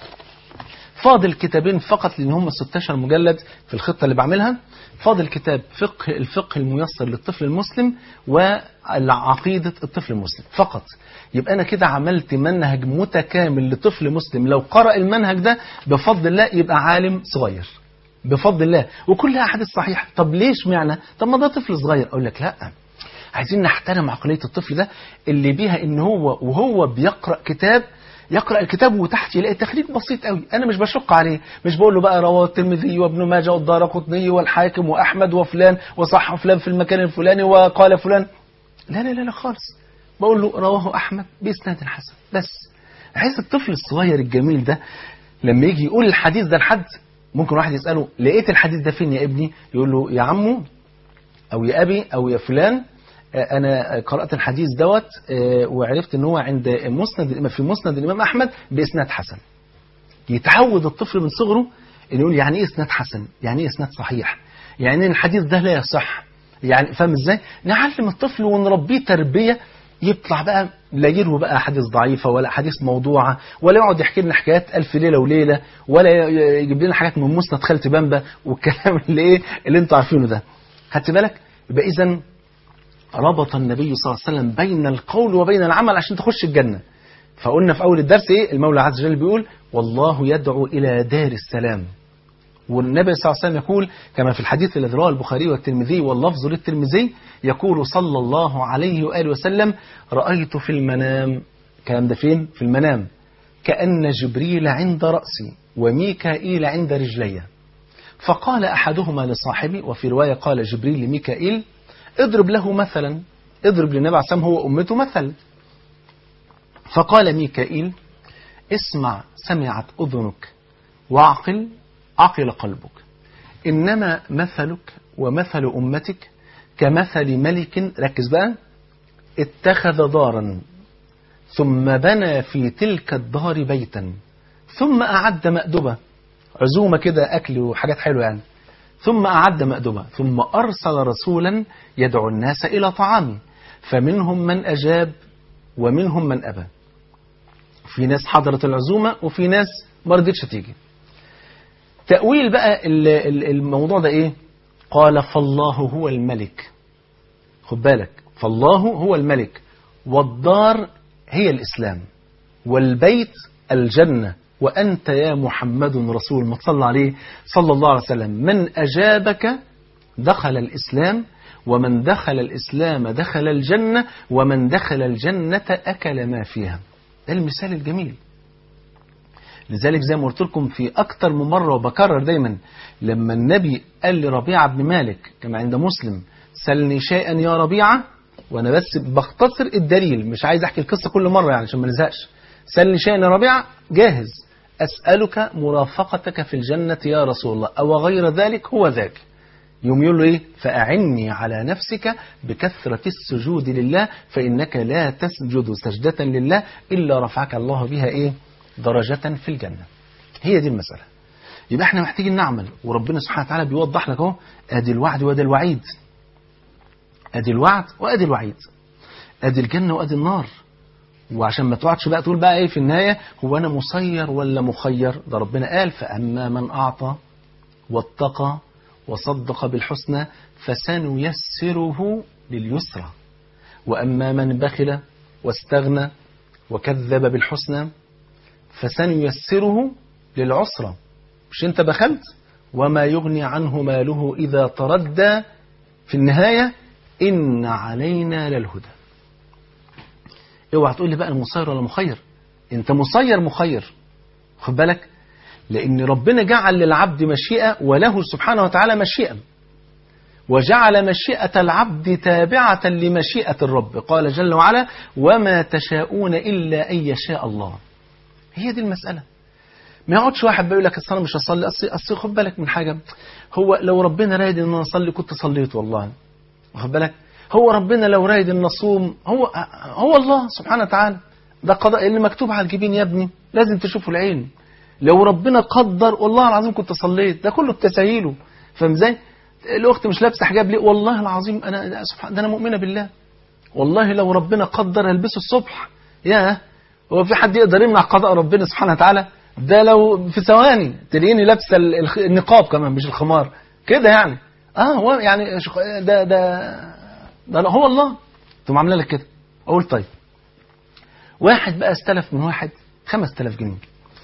فاضل كتابين فقط لأن هم ستاشر مجلد في الخطة اللي بعملها. فاضل كتاب فقه الفقه الميسر للطفل المسلم والعقيدة الطفل المسلم فقط. يبقى أنا كده عملت منهج متكامل لطفل مسلم لو قرأ المنهج ده بفضل الله يبقى عالم صغير بفضل الله، وكلها أحاديث صحيحة. طب ليش معنى؟ طب ما ده طفل صغير. أقول لك لا، عايزين نحترم عقلية الطفل ده اللي بيها إن هو وهو بيقرأ كتاب يقرأ الكتاب وتحت يلاقي تخريج بسيط قوي. أنا مش بشق عليه، مش بقول له بقى رواه الترمذي وابن ماجه والدارقطني والحاكم وأحمد وفلان وصح فلان في المكان الفلاني وقال فلان. لا لا لا, لا خالص. بقول له رواه أحمد بإسناد حسن بس. عايز الطفل الصغير الجميل ده لما يجي يقول الحديث ده لحد، ممكن واحد يسأله لقيت الحديث ده فين يا ابني؟ يقول له يا عمو أو يا أبي أو يا فلان أنا قرأت الحديث دوت وعرفت ان هو عند مسند في مسند الإمام أحمد بإسناد حسن. يتعود الطفل من صغره إنه يقول يعني إيه إسناد حسن، يعني إيه إسناد صحيح، يعني الحديث ده لا يصح، يعني فاهم إزاي؟ نعلم الطفل ونربيه تربية يطلع بقى لا يروي بقى حديث ضعيفة ولا حديث موضوعة، ولا يقعد يحكي لنا حكايات ألف ليلة وليلة، ولا يجيب لنا حاجات من مسند خالتي بامبا والكلام اللي ايه اللي انتوا عارفينه ده. خدت بالك؟ يبقى إذن ربط النبي صلى الله عليه وسلم بين القول وبين العمل عشان تخش الجنة. فقلنا في أول الدرس إيه؟ المولى عز وجل بيقول والله يدعو إلى دار السلام. والنبي صلى الله عليه وسلم يقول كما في الحديث الذي رواه البخاري والترمذي واللفظ للترمذي، يقول صلى الله عليه وآله وسلم رأيت في المنام، كلام ده فين؟ في المنام، كأن جبريل عند رأسي وميكائيل عند رجلي، فقال أحدهما لصاحبي، وفي رواية قال جبريل لميكائيل اضرب له مثلا، اضرب للنبي عليه الصلاة والسلام هو أمته مثل. فقال ميكائيل اسمع سمعت أذنك واعقل عقل قلبك، إنما مثلك ومثل أمتك كمثل ملك، ركز بقى، اتخذ دارا ثم بنى في تلك الدار بيتا ثم أعد مأدبة، عزومة كده أكل وحاجات حلوة يعني، ثم أعد مأدبة ثم أرسل رسولا يدعو الناس إلى طعامه، فمنهم من أجاب ومنهم من أبى. في ناس حضرت العزومة وفي ناس ما رضتش تيجي. تأويل بقى الموضوع ده إيه؟ قال فالله هو الملك، خد بالك، فالله هو الملك والدار هي الإسلام والبيت الجنة وأنت يا محمد رسول ما تصلى عليه صلى الله عليه وسلم، من أجابك دخل الإسلام ومن دخل الإسلام دخل الجنة ومن دخل الجنة أكل ما فيها. ده المثال الجميل. لذلك زي ما قلت لكم في أكتر من مرة وبكرر دايما، لما النبي قال لربيعة بن مالك كما عند مسلم سلني شيئا يا ربيعة، وأنا بس بختصر الدليل مش عايز أحكي القصة كل مرة يعني عشان ما نزهقش، سلني شيئا يا ربيعة جاهز، أسألك مرافقتك في الجنة يا رسول الله أو غير ذلك هو ذاك. يوم يقول له إيه؟ فأعني على نفسك بكثرة السجود لله فإنك لا تسجد سجدة لله إلا رفعك الله بها إيه؟ درجة في الجنة. هي دي المسألة. يبقى احنا محتاجين نعمل، وربنا سبحانه وتعالى بيوضح لك اهو، ادي الوعد وادي الوعيد، ادي الوعد وادي الوعيد، ادي الجنة وادي النار. وعشان ما تقعدش بقى تقول بقى ايه في النهاية هو انا مسير ولا مخير، ده ربنا قال فأما من أعطى واتقى وصدق بالحسنى فسنيسره لليسرى، وأما من بخل واستغنى وكذب بالحسنى فسنيسره للعسرى. مش انت بخلت؟ وما يغني عنه ماله إذا تردى، في النهاية إن علينا للهدى. اوعى تقول لي بقى المسير ولا مخير، انت مسير مخير، خد بالك، لأن ربنا جعل للعبد مشيئة وله سبحانه وتعالى مشيئة، وجعل مشيئة العبد تابعة لمشيئة الرب، قال جل وعلا وما تشاءون إلا أن يشاء الله. هي دي المسألة. ما يقعدش واحد بيقول لك اصل انا مش هصلي، اصل اصل خد بالك من حاجه، هو لو ربنا رايد ان انا اصلي كنت صليت والله، واخد بالك، هو ربنا لو رايد ان اصوم، هو هو الله سبحانه وتعالى، ده قضاء اللي مكتوب على الجبين يا ابني لازم تشوفه العين. لو ربنا قدر والله العظيم كنت صليت، ده كله بتساهيله. فاهم ازاي؟ الاخت مش لابسه حجاب ليه؟ والله العظيم انا سبحان ده انا مؤمنه بالله، والله لو ربنا قدر هلبسه الصبح. ياه، هو في حد يقدر يمنع قضاء ربنا سبحانه وتعالى؟ ده لو في ثواني تلاقيني لابسه النقاب كمان مش الخمار كده يعني. اه هو يعني ده ده ده هو الله تقوم عامله لك كده. اقول طيب واحد بقى استلف من واحد خمسة آلاف جنيه،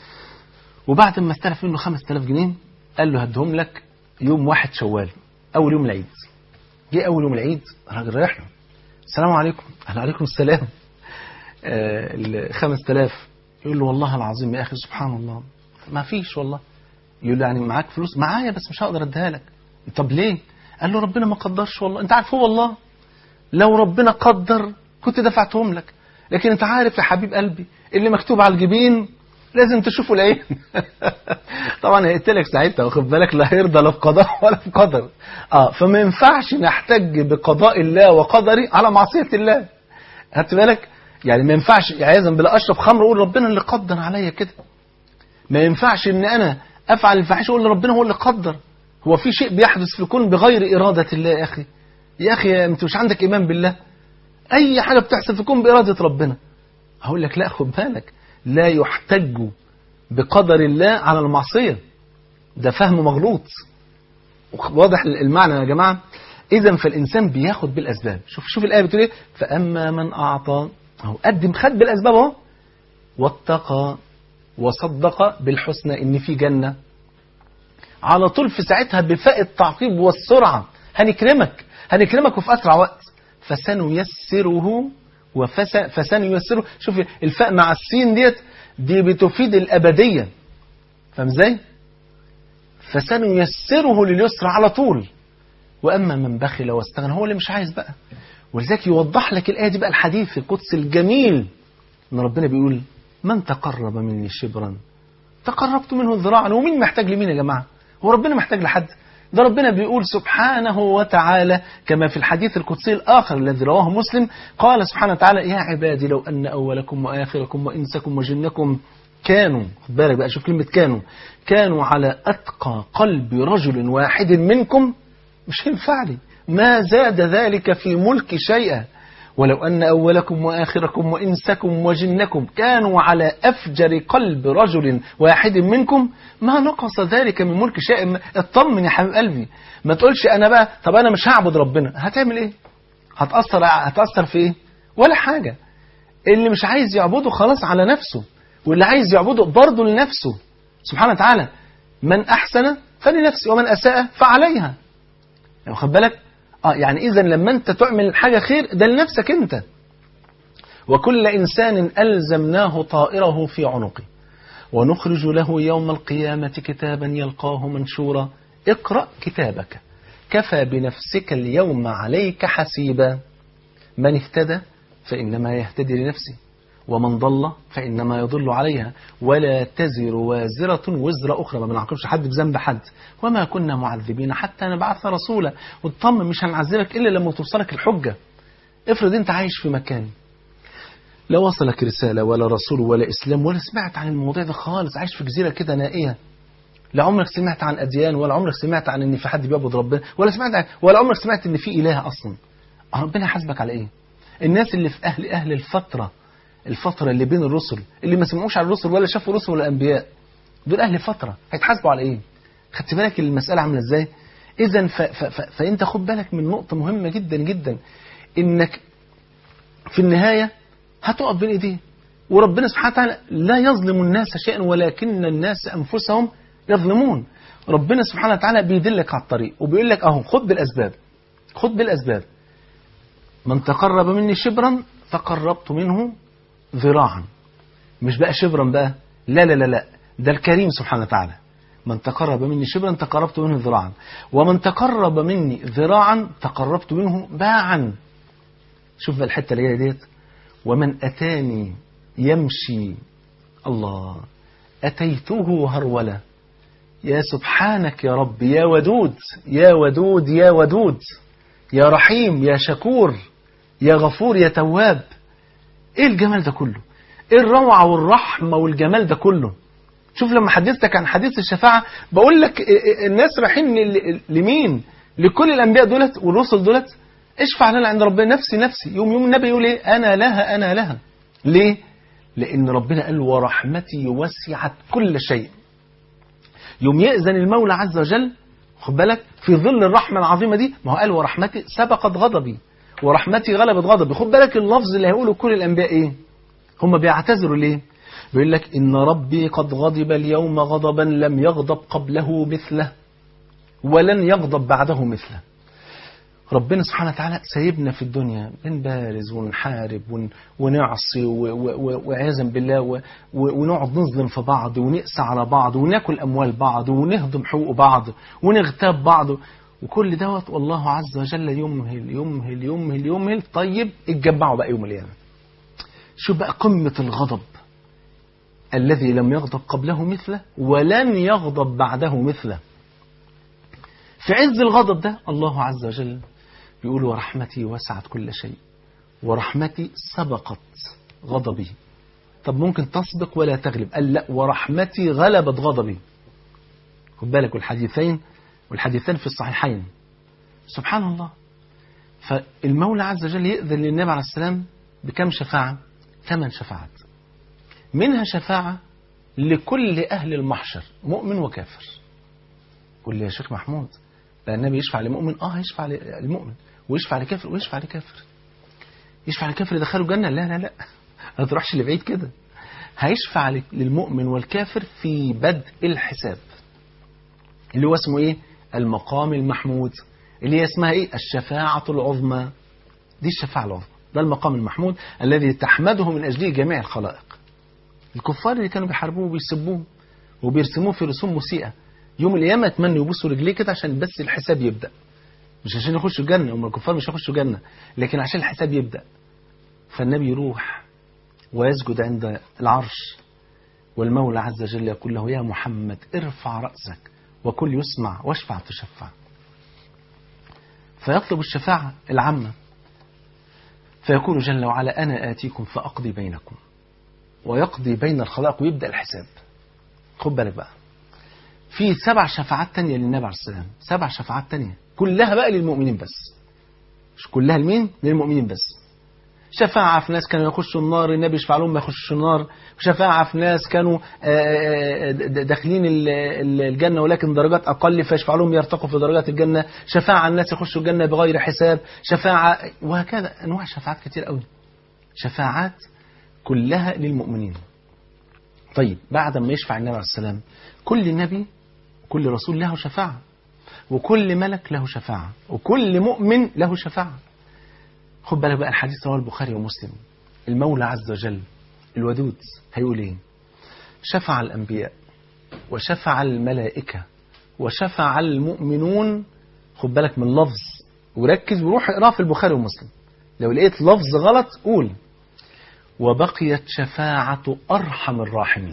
وبعد ما استلف منه خمسة آلاف جنيه قال له هدهم لك يوم واحد شوال، اول يوم العيد. جه اول يوم العيد الراجل رايح له السلام عليكم. قال عليكم السلام. آه ال خمسة آلاف. يقول له والله العظيم يا اخي سبحان الله ما فيش والله. يقول له يعني معاك فلوس؟ معايا بس مش هقدر اديها لك. طب ليه؟ قال له ربنا ما قدرش والله. انت عارف هو الله لو ربنا قدر كنت دفعتهم لك، لكن انت عارف يا حبيب قلبي اللي مكتوب على الجبين لازم تشوفه العين. طبعا قلت لك ساعتها واخد بالك لا هيرضى لا في قضاء ولا في قدر. اه فما ينفعش نحتج بقضاء الله وقدره على معصيه الله. خدت بالك؟ يعني ما ينفعش عايزا بلا اشرب خمر اقول ربنا اللي قدر عليا كده. ما ينفعش ان انا افعل الفاحشه اقول ربنا هو اللي قدر. هو في شيء بيحدث في الكون بغير اراده الله يا اخي؟ يا اخي انت مش عندك ايمان بالله؟ أي حاجة بتحصل في الكون بإرادة ربنا. هقول لك لا، خد بالك، لا يحتج بقدر الله على المعصية، ده فهم مغلوط. واضح المعنى يا جماعة؟ إذا فالإنسان بياخد بالأسباب. شوف شوف الآية بتقول إيه؟ فأما من أعطى، أهو قدم خد بالأسباب أهو، واتقى وصدق بالحسنى، إن في جنة، على طول في ساعتها بفاء التعقيب والسرعة هنكرمك هنكرمك وفي أسرع وقت. فسنيسره وفس فسنيسره. شوف الفاء مع السين ديت دي بتفيد الأبدية، فاهم ازاي؟ فسنيسره لليسر على طول. وأما من بخل واستغنى، هو اللي مش عايز بقى. ولذلك يوضح لك الآية دي بقى الحديث القدسي الجميل، إن ربنا بيقول من تقرب مني شبرا تقربت منه ذراعا. ومين محتاج لمين يا جماعة؟ هو ربنا محتاج لحد؟ ده ربنا بيقول سبحانه وتعالى كما في الحديث القدسي الآخر الذي رواه مسلم، قال سبحانه وتعالى: يا عبادي لو أن أولكم وآخركم وإنسكم وجنكم كانوا، خد بالك بقى، شوف كلمة كانوا، كانوا على أتقى قلب رجل واحد منكم، مش هينفع لي، ما زاد ذلك في ملك شيئا. ولو أن أولكم وآخركم وإنسكم وجنكم كانوا على أفجر قلب رجل واحد منكم ما نقص ذلك من ملك شيئا. اطمن يا حبيب قلبي، ما تقولش أنا بقى طب أنا مش هعبد ربنا، هتعمل إيه؟ هتأثر هتأثر في إيه؟ ولا حاجة. اللي مش عايز يعبده خلاص على نفسه، واللي عايز يعبده برضه لنفسه سبحانه وتعالى. من أحسن فلنفسه ومن أساء فعليها. يعني خد بالك، آه يعني إذا لما أنت تعمل حاجة خير ده لنفسك أنت. وكل إنسان ألزمناه طائره في عنقه ونخرج له يوم القيامة كتابا يلقاه منشورا اقرأ كتابك كفى بنفسك اليوم عليك حسيبا. من اهتدى فإنما يهتدي لنفسه ومن ضل فإنما يضل عليها ولا تزر وازرة وزر أخرى. ما بنعاقبش حد بذنب حد، وما كنا معذبين حتى نبعث رسولا. وتطمن مش هنعذبك إلا لما توصلك الحجة. افرض أنت عايش في مكان لا وصلك رسالة ولا رسول ولا إسلام ولا سمعت عن الموضوع ده خالص، عايش في جزيرة كده نائية، لا عمرك سمعت عن أديان ولا عمرك سمعت عن إن في حد بيعبد ربنا ولا سمعت عن ولا عمرك سمعت إن في إله أصلا. ربنا حاسبك على إيه؟ الناس اللي في أهل أهل الفترة الفترة اللي بين الرسل، اللي ما سمعوش على الرسل ولا شافوا الرسل ولا الأنبياء، دول أهل فترة، هيتحاسبوا على إيه؟ خدت بالك المسألة عاملة إزاي؟ إذن ف... ف... ف... فأنت خد بالك من نقطة مهمة جدا جدا، إنك في النهاية هتقف بين إيديه، وربنا سبحانه وتعالى لا يظلم الناس شيئا ولكن الناس أنفسهم يظلمون. ربنا سبحانه وتعالى بيدلك على الطريق وبيقول لك أهو خد بالأسباب، خد بالأسباب. من تقرب مني شبرا تقربت منه ذراعا. مش بقى شبرا بقى، لا لا لا لا، ده الكريم سبحانه وتعالى. من تقرب مني شبرا تقربت منه ذراعا، ومن تقرب مني ذراعا تقربت منه باعا. شوف بقى الحتة اللي جايه ديت، ومن أتاني يمشي الله أتيته هرولة. يا سبحانك يا رب، يا ودود يا ودود يا ودود، يا رحيم يا شكور يا غفور يا تواب. ايه الجمال ده كله؟ ايه الروعة والرحمة والجمال ده كله؟ شوف لما حدثتك عن حديث الشفاعة بقول لك الناس رايحين لمين؟ لكل الأنبياء دولت والرسل دولت، اشفع لنا عند ربنا، نفسي نفسي. يوم يوم النبي يقول ايه؟ أنا لها أنا لها. ليه؟ لأن ربنا قال ورحمتي وسعت كل شيء. يوم يأذن المولى عز وجل، خد بالك، في ظل الرحمة العظيمة دي، ما هو قال ورحمتي سبقت غضبي ورحمتي غلبت غضبي. خد بالك اللفظ اللي هيقوله كل الأنبياء ايه؟ هم بيعتذروا ليه؟ بيقول لك إن ربي قد غضب اليوم غضبا لم يغضب قبله مثله ولن يغضب بعده مثله. ربنا سبحانه وتعالى سايبنا في الدنيا نبارز ونحارب ونعصي وعياذا بالله ونقعد نظلم في بعض ونقسى على بعض وناكل أموال بعض ونهضم حقوق بعض ونغتاب بعض، وكل دوت والله عز وجل يمهل يمهل يمهل يمهل. طيب اتجمعوا بقى يوم القيامة، شوف بقى قمة الغضب الذي لم يغضب قبله مثله ولن يغضب بعده مثله. في عز الغضب ده الله عز وجل بيقول ورحمتي وسعت كل شيء ورحمتي سبقت غضبي. طب ممكن تسبق ولا تغلب؟ قال لا، ورحمتي غلبت غضبي. خد بالك، والحديثين والحديثين في الصحيحين. سبحان الله، فالمولى عز وجل يأذن للنبي عليه السلام بكم شفاعة؟ ثمان شفاعات، منها شفاعة لكل أهل المحشر مؤمن وكافر. قل لي يا شيخ محمود ده النبي يشفع لمؤمن؟ اه هيشفع للمؤمن ويشفع لكافر ويشفع لكافر. يشفع لكافر يدخله الجنة؟ لا لا لا ما تروحش لبعيد كده. هيشفع للمؤمن والكافر في بدء الحساب اللي هو اسمه ايه؟ المقام المحمود، اللي هي اسمها ايه؟ الشفاعة العظمى. دي الشفاعة العظمى، ده المقام المحمود الذي تحمده من أجله جميع الخلائق. الكفار اللي كانوا بيحاربوه وبيسبوه وبيرسموه في رسوم مسيئة يوم القيامة يتمنوا يبصوا رجليه كده عشان بس الحساب يبدأ، مش عشان يخشوا الجنة، هم الكفار مش هيخشوا الجنة، لكن عشان الحساب يبدأ. فالنبي يروح ويسجد عند العرش، والمولى عز وجل يقول له يا محمد ارفع رأسك وكل يسمع واشفع تشفع. فيطلب الشفاعة العامة، فيقول جل وعلا أنا آتيكم فأقضي بينكم، ويقضي بين الخلائق ويبدأ الحساب. خد بالك بقى، في سبع شفاعات تانية للنبي عليه السلام، سبع شفاعات تانية كلها بقى للمؤمنين بس، مش كلها لمين؟ للمؤمنين بس. شفاعة في ناس كانوا يخشوا النار النبي يشفع لهم ما يخشوا النار، وشفاعة في ناس كانوا داخلين الجنة ولكن درجات أقل فيشفع لهم يرتقوا في درجات الجنة، شفاعة الناس يخشوا الجنة بغير حساب، شفاعة، وهكذا أنواع شفاعات كتير قوي، شفاعات كلها للمؤمنين. طيب بعد ما يشفع النبي عليه السلام، كل نبي كل رسول له شفاعة، وكل ملك له شفاعة، وكل مؤمن له شفاعة. خد بالك بقى، الحديث رواه البخاري ومسلم. المولى عز وجل الودود هيقول ايه؟ شفع الأنبياء وشفع الملائكة وشفع المؤمنون. خد بالك من لفظ وركز وروح اقراه في البخاري ومسلم، لو لقيت لفظ غلط قول وبقيت شفاعة أرحم الراحمين.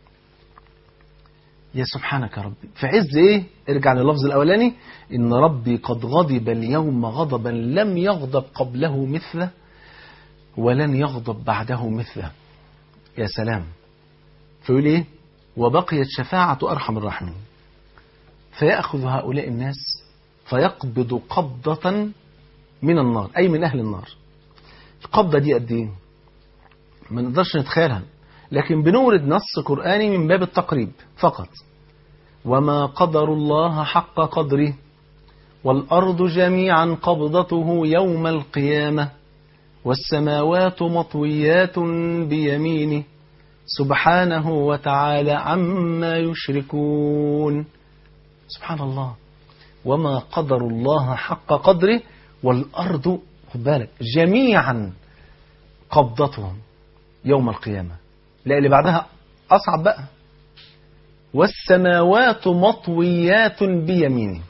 يا سبحانك يا ربي، في عز ايه؟ ارجع لللفظ الاولاني، ان ربي قد غضب اليوم غضبا لم يغضب قبله مثله ولن يغضب بعده مثله. يا سلام. فيقول ايه؟ وبقيت شفاعة ارحم الراحمين. فيأخذ هؤلاء الناس فيقبض قبضة من النار، اي من اهل النار. القبضة دي قد ايه؟ ما نقدرش نتخيلها، لكن بنورد نص قرآني من باب التقريب فقط. وما قدر الله حق قدره والأرض جميعا قبضته يوم القيامة والسماوات مطويات بيمينه سبحانه وتعالى عما يشركون. سبحان الله. وما قدر الله حق قدره والأرض، خد بالك، جميعا قبضته يوم القيامة. لا اللي بعدها أصعب بقى، والسماوات مطويات بيمينه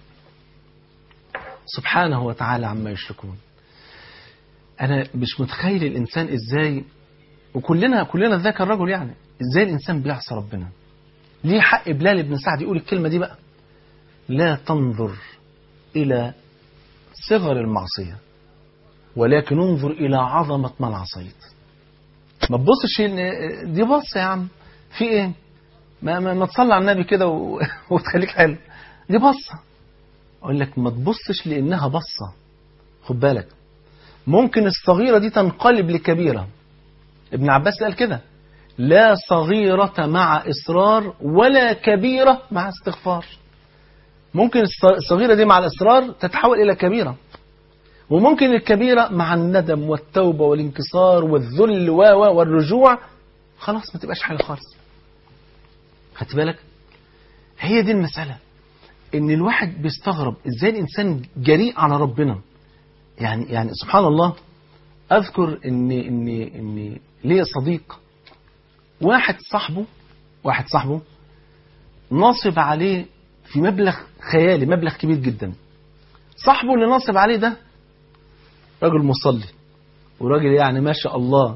سبحانه وتعالى عما يشركون. أنا مش متخيل الإنسان إزاي، وكلنا كلنا ذاك الرجل يعني، إزاي الإنسان بيعصى ربنا. ليه حق بلال بن سعد يقول الكلمة دي بقى؟ لا تنظر إلى صغر المعصية ولكن انظر إلى عظمة من عصيت. ما تبصش دي بصة يا عم، في ايه؟ ما, ما, ما تصلي على النبي كده و... وتخليك حلو، دي بصة. اقول لك ما تبصش لانها بصة. خد بالك، ممكن الصغيرة دي تنقلب لكبيرة. ابن عباس قال كده، لا صغيرة مع إصرار ولا كبيرة مع استغفار. ممكن الصغيرة دي مع الإصرار تتحول إلى كبيرة، وممكن الكبيرة مع الندم والتوبة والانكسار والذل والرجوع خلاص ما تبقاش حاجة خالص. خدت بالك؟ هي دي المسألة، ان الواحد بيستغرب ازاي الانسان جريء على ربنا. يعني يعني سبحان الله. اذكر ان ان ان ليه صديق، واحد صاحبه واحد صاحبه ناصب عليه في مبلغ خيالي، مبلغ كبير جدا. صاحبه اللي ناصب عليه ده راجل مصلي وراجل يعني ما شاء الله،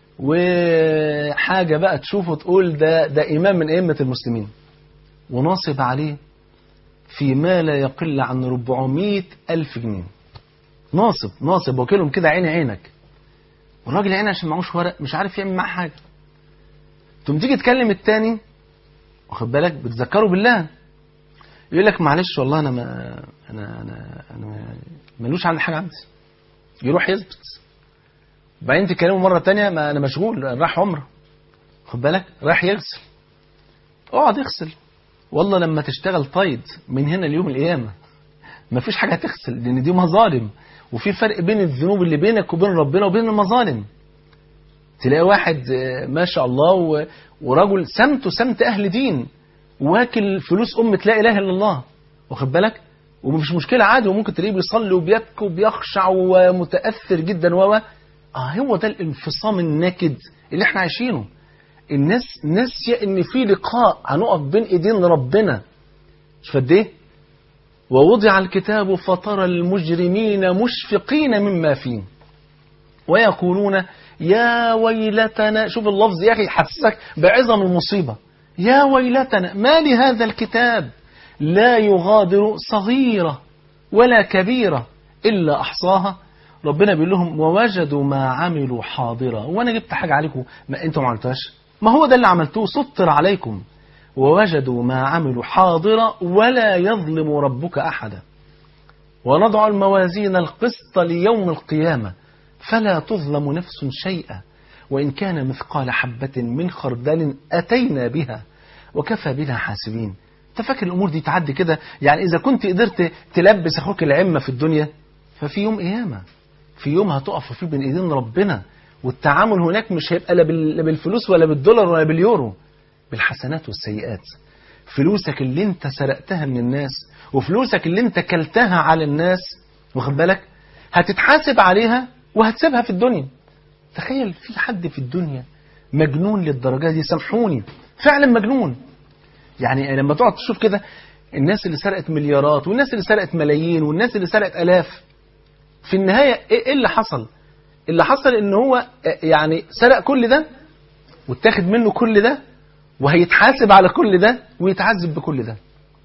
وحاجة بقى تشوفه تقول ده ده إمام من أئمة المسلمين، وناصب عليه في ما لا يقل عن أربعمائة ألف جنيه. ناصب ناصب وكلهم كده عيني عينك، والراجل عيني عشان معهوش ورق مش عارف يعمل معاه حاجة. تقوم تيجي تكلم التاني، واخد بالك، بتذكره بالله، يقول لك معلش والله أنا ما أنا أنا أنا ملوش عندي حاجة عندي، يروح يثبت. بعدين تكلمه مرة تانية ما أنا مشغول راح عمره، خد بالك راح يغسل، اقعد اغسل، والله لما تشتغل طيد من هنا ليوم القيامة ما فيش حاجة تغسل، لأن دي مظالم، وفي فرق بين الذنوب اللي بينك وبين ربنا وبين المظالم. تلاقي واحد ما شاء الله ورجل سمته سمت أهل دين واكل فلوس أمة لا إله إلا الله، واخد بالك، ومش مشكلة عادي، وممكن تلاقيه بيصلي وبيبكي وبيخشع ومتأثر جدا و اه هو ده الانفصام الناكد اللي احنا عايشينه. الناس ناسيه ان في لقاء هنقف بين ايدين ربنا. مش فد ايه؟ ووضع الكتاب فترى المجرمين مشفقين مما فيه ويقولون يا ويلتنا. شوف اللفظ يا اخي يحسسك بعظم المصيبه. يا ويلتنا ما لهذا الكتاب لا يغادر صغيره ولا كبيره الا احصاها. ربنا بيقول لهم ووجدوا ما عملوا حاضرا. وانا جبت حاجه عليكم ما انتم ما عملتوهاش؟ ما هو ده اللي عملتوه، سطر عليكم. ووجدوا ما عملوا حاضرا ولا يظلم ربك احدا. ونضع الموازين القسط ليوم القيامه فلا تظلم نفس شيئا وان كان مثقال حبه من خردل اتينا بها وكفى بنا حاسبين. انت فاكر الامور دي تعدي كده؟ يعني اذا كنت قدرت تلبس اخوك العمه في الدنيا، ففي يوم قيامه، في يوم هتقف فيه بين ايدين ربنا، والتعامل هناك مش هيبقى لا بالفلوس ولا بالدولار ولا باليورو، بالحسنات والسيئات. فلوسك اللي انت سرقتها من الناس وفلوسك اللي انت كلتها على الناس، واخد بالك، هتتحاسب عليها وهتسيبها في الدنيا. تخيل في حد في الدنيا مجنون للدرجة دي، سامحوني فعلا مجنون. يعني لما تقعد تشوف كده الناس اللي سرقت مليارات والناس اللي سرقت ملايين والناس اللي سرقت آلاف، في النهاية ايه اللي حصل؟ اللي حصل ان هو يعني سرق كل ده واتاخد منه كل ده وهيتحاسب على كل ده ويتعذب بكل ده.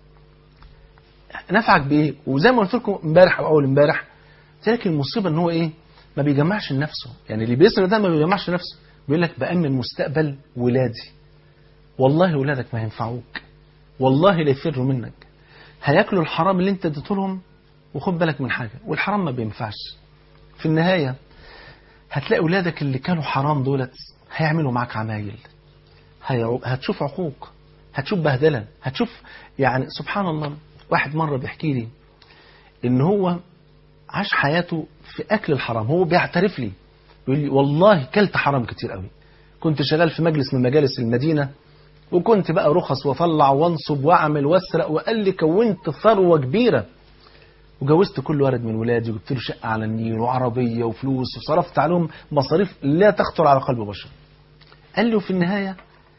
نفعك بايه؟ وزي ما قلت لكم امبارح او اول امبارح، لكن المصيبه ان هو ايه؟ ما بيجمعش لنفسه. يعني اللي بيسرق ده ما بيجمعش لنفسه، بيقول لك بامن مستقبل ولادي. والله ولادك ما ينفعوك، والله لا يفروا منك، هياكلوا الحرام اللي انت اديته لهم. وخد بالك من حاجه، والحرام ما بينفعش. في النهايه هتلاقي ولادك اللي كانوا حرام دولت هيعملوا معاك عمايل، هتشوف عقوق، هتشوف بهدله، هتشوف يعني سبحان الله. واحد مره بيحكي لي ان هو عاش حياته في اكل الحرام، هو بيعترف لي بيقول لي والله كلت حرام كتير قوي. كنت شغال في مجلس من مجالس المدينه وكنت بقى رخص واطلع وانصب واعمل واسرق، وقال لي كونت ثروه كبيره وجوزت كل ولد من ولادي وجبت له شقه على النيل وعربيه وفلوس وصرفت عليهم مصاريف لا تخطر على قلب بشر. قال لي وفي النهايه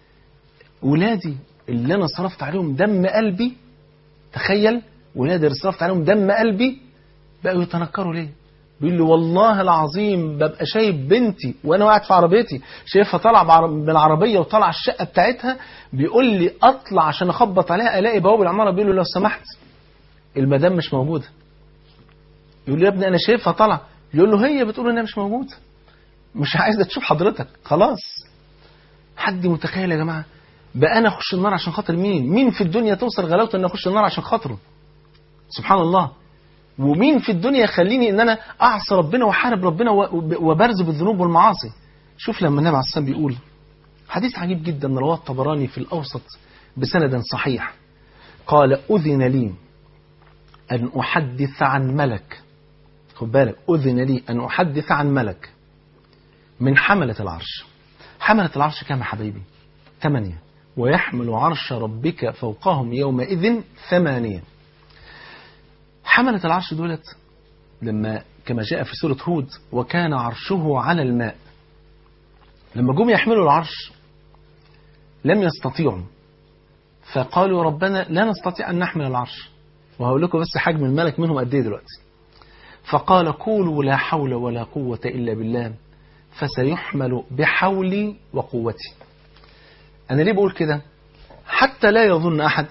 ولادي اللي انا صرفت عليهم دم قلبي، تخيل ولادي اللي صرفت عليهم دم قلبي بقوا يتنكروا ليه؟ بيقول لي والله العظيم ببقى شايف بنتي وانا قاعد في عربيتي شايفها طالعه بالعربيه وطالعه الشقه بتاعتها، بيقول لي اطلع عشان اخبط عليها الاقي بواب العماره بيقول له لو سمحت المدام مش موجوده. يقول له يا ابني انا شايفها طالعه. يقول له هي بتقول انها مش موجوده، مش عايزه تشوف حضرتك خلاص. حد متخيل يا جماعه؟ بقى انا اخش النار عشان خاطر مين؟ مين في الدنيا توصل غلاوته ان اخش النار عشان خاطره؟ سبحان الله. ومين في الدنيا يخليني ان انا اعصي ربنا واحارب ربنا وبرز بالذنوب والمعاصي؟ شوف لما النبي عليه الصلاه والسلام بيقول حديث عجيب جدا رواه الطبراني في الاوسط بسند صحيح، قال اذن لي ان احدث عن ملك، خد بالك، اذن لي ان احدث عن ملك من حمله العرش. حمله العرش كام يا حبيبي؟ ثمانيه. ويحمل عرش ربك فوقهم يومئذ ثمانيه. حملة العرش دولت لما كما جاء في سورة هود وكان عرشه على الماء، لما جم يحملوا العرش لم يستطيعوا، فقالوا ربنا لا نستطيع أن نحمل العرش. وهقول لكم بس حجم الملك منهم قد ايه دلوقتي. فقال قولوا لا حول ولا قوة إلا بالله فسيحمل بحولي وقوتي. أنا ليه بقول كده؟ حتى لا يظن أحد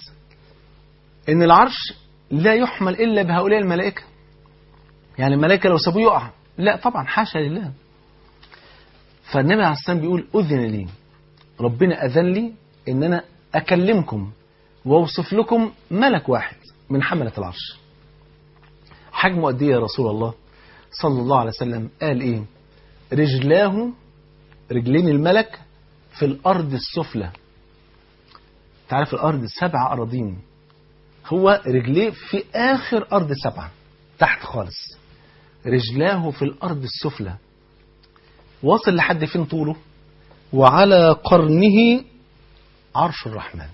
إن العرش لا يحمل إلا بهؤلاء الملائكة. يعني الملائكة لو سابوه يقع، لا طبعا حاشا لله. فالنبي عليه الصلاة والسلام بيقول أذن لي، ربنا أذن لي إن أنا أكلمكم وأوصف لكم ملك واحد من حملة العرش. حجمه قد إيه يا رسول الله صلى الله عليه وسلم قال إيه؟ رجلاه، رجلين الملك في الأرض السفلى. تعرف الأرض سبع أراضين، هو رجليه في آخر أرض سبعة تحت خالص. رجلاه في الأرض السفلى، واصل لحد فين طوله؟ وعلى قرنه عرش الرحمن.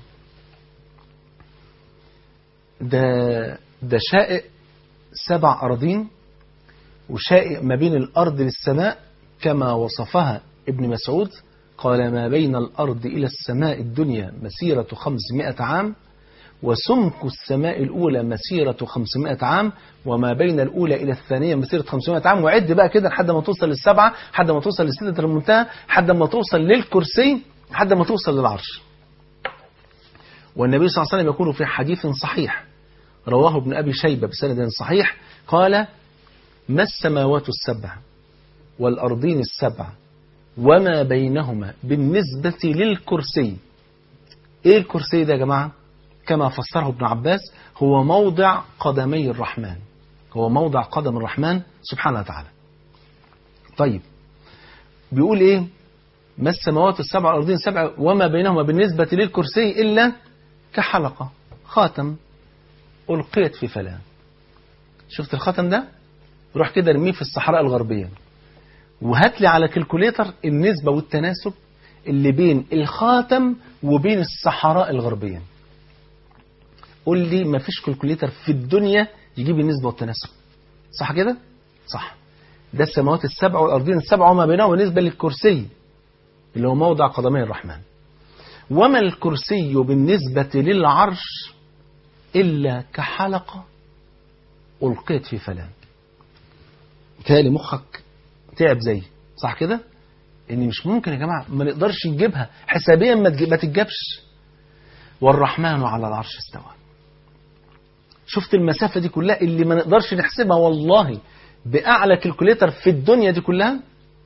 ده ده شائق سبع أراضين، وشائق ما بين الأرض للسماء كما وصفها ابن مسعود، قال ما بين الأرض إلى السماء الدنيا مسيرة خمسمائة عام، وسمك السماء الأولى مسيرة خمسمائة عام، وما بين الأولى إلى الثانية مسيرة خمسمائة عام. وعد بقى كده لحد ما توصل للسبعة، لحد ما توصل لسدرة المنتهى، لحد ما توصل للكرسي، لحد ما توصل للعرش. والنبي صلى الله عليه وسلم يقول في حديث صحيح رواه ابن أبي شيبة بسند صحيح، قال ما السماوات السبع والأرضين السبع وما بينهما بالنسبة للكرسي. ايه الكرسي ده يا جماعة؟ كما فسره ابن عباس هو موضع قدمي الرحمن، هو موضع قدم الرحمن سبحانه وتعالى. طيب بيقول ايه؟ ما السماوات السبع والأرضين السبع وما بينهما بالنسبة للكرسي إلا كحلقة خاتم ألقيت في فلاة. شفت الخاتم ده؟ روح كده ارميه في الصحراء الغربية، وهات لي على كالكوليتر النسبة والتناسب اللي بين الخاتم وبين الصحراء الغربية. قول لي ما فيش كالكوليتر في الدنيا يجيب النسبة والتناسب. صح كده؟ صح. ده السماوات السبع والأرضين السبع وما بينهما بالنسبة للكرسي اللي هو موضع قدمي الرحمن. وما الكرسي بالنسبة للعرش إلا كحلقة ألقيت في فلاة. تالي مخك تعب زي صح كده؟ إن مش ممكن يا جماعة، ما نقدرش نجيبها حسابيا، ما تتجابش. والرحمن على العرش استوى. شفت المسافة دي كلها اللي ما نقدرش نحسبها والله بأعلى كالكوليتر في الدنيا دي كلها.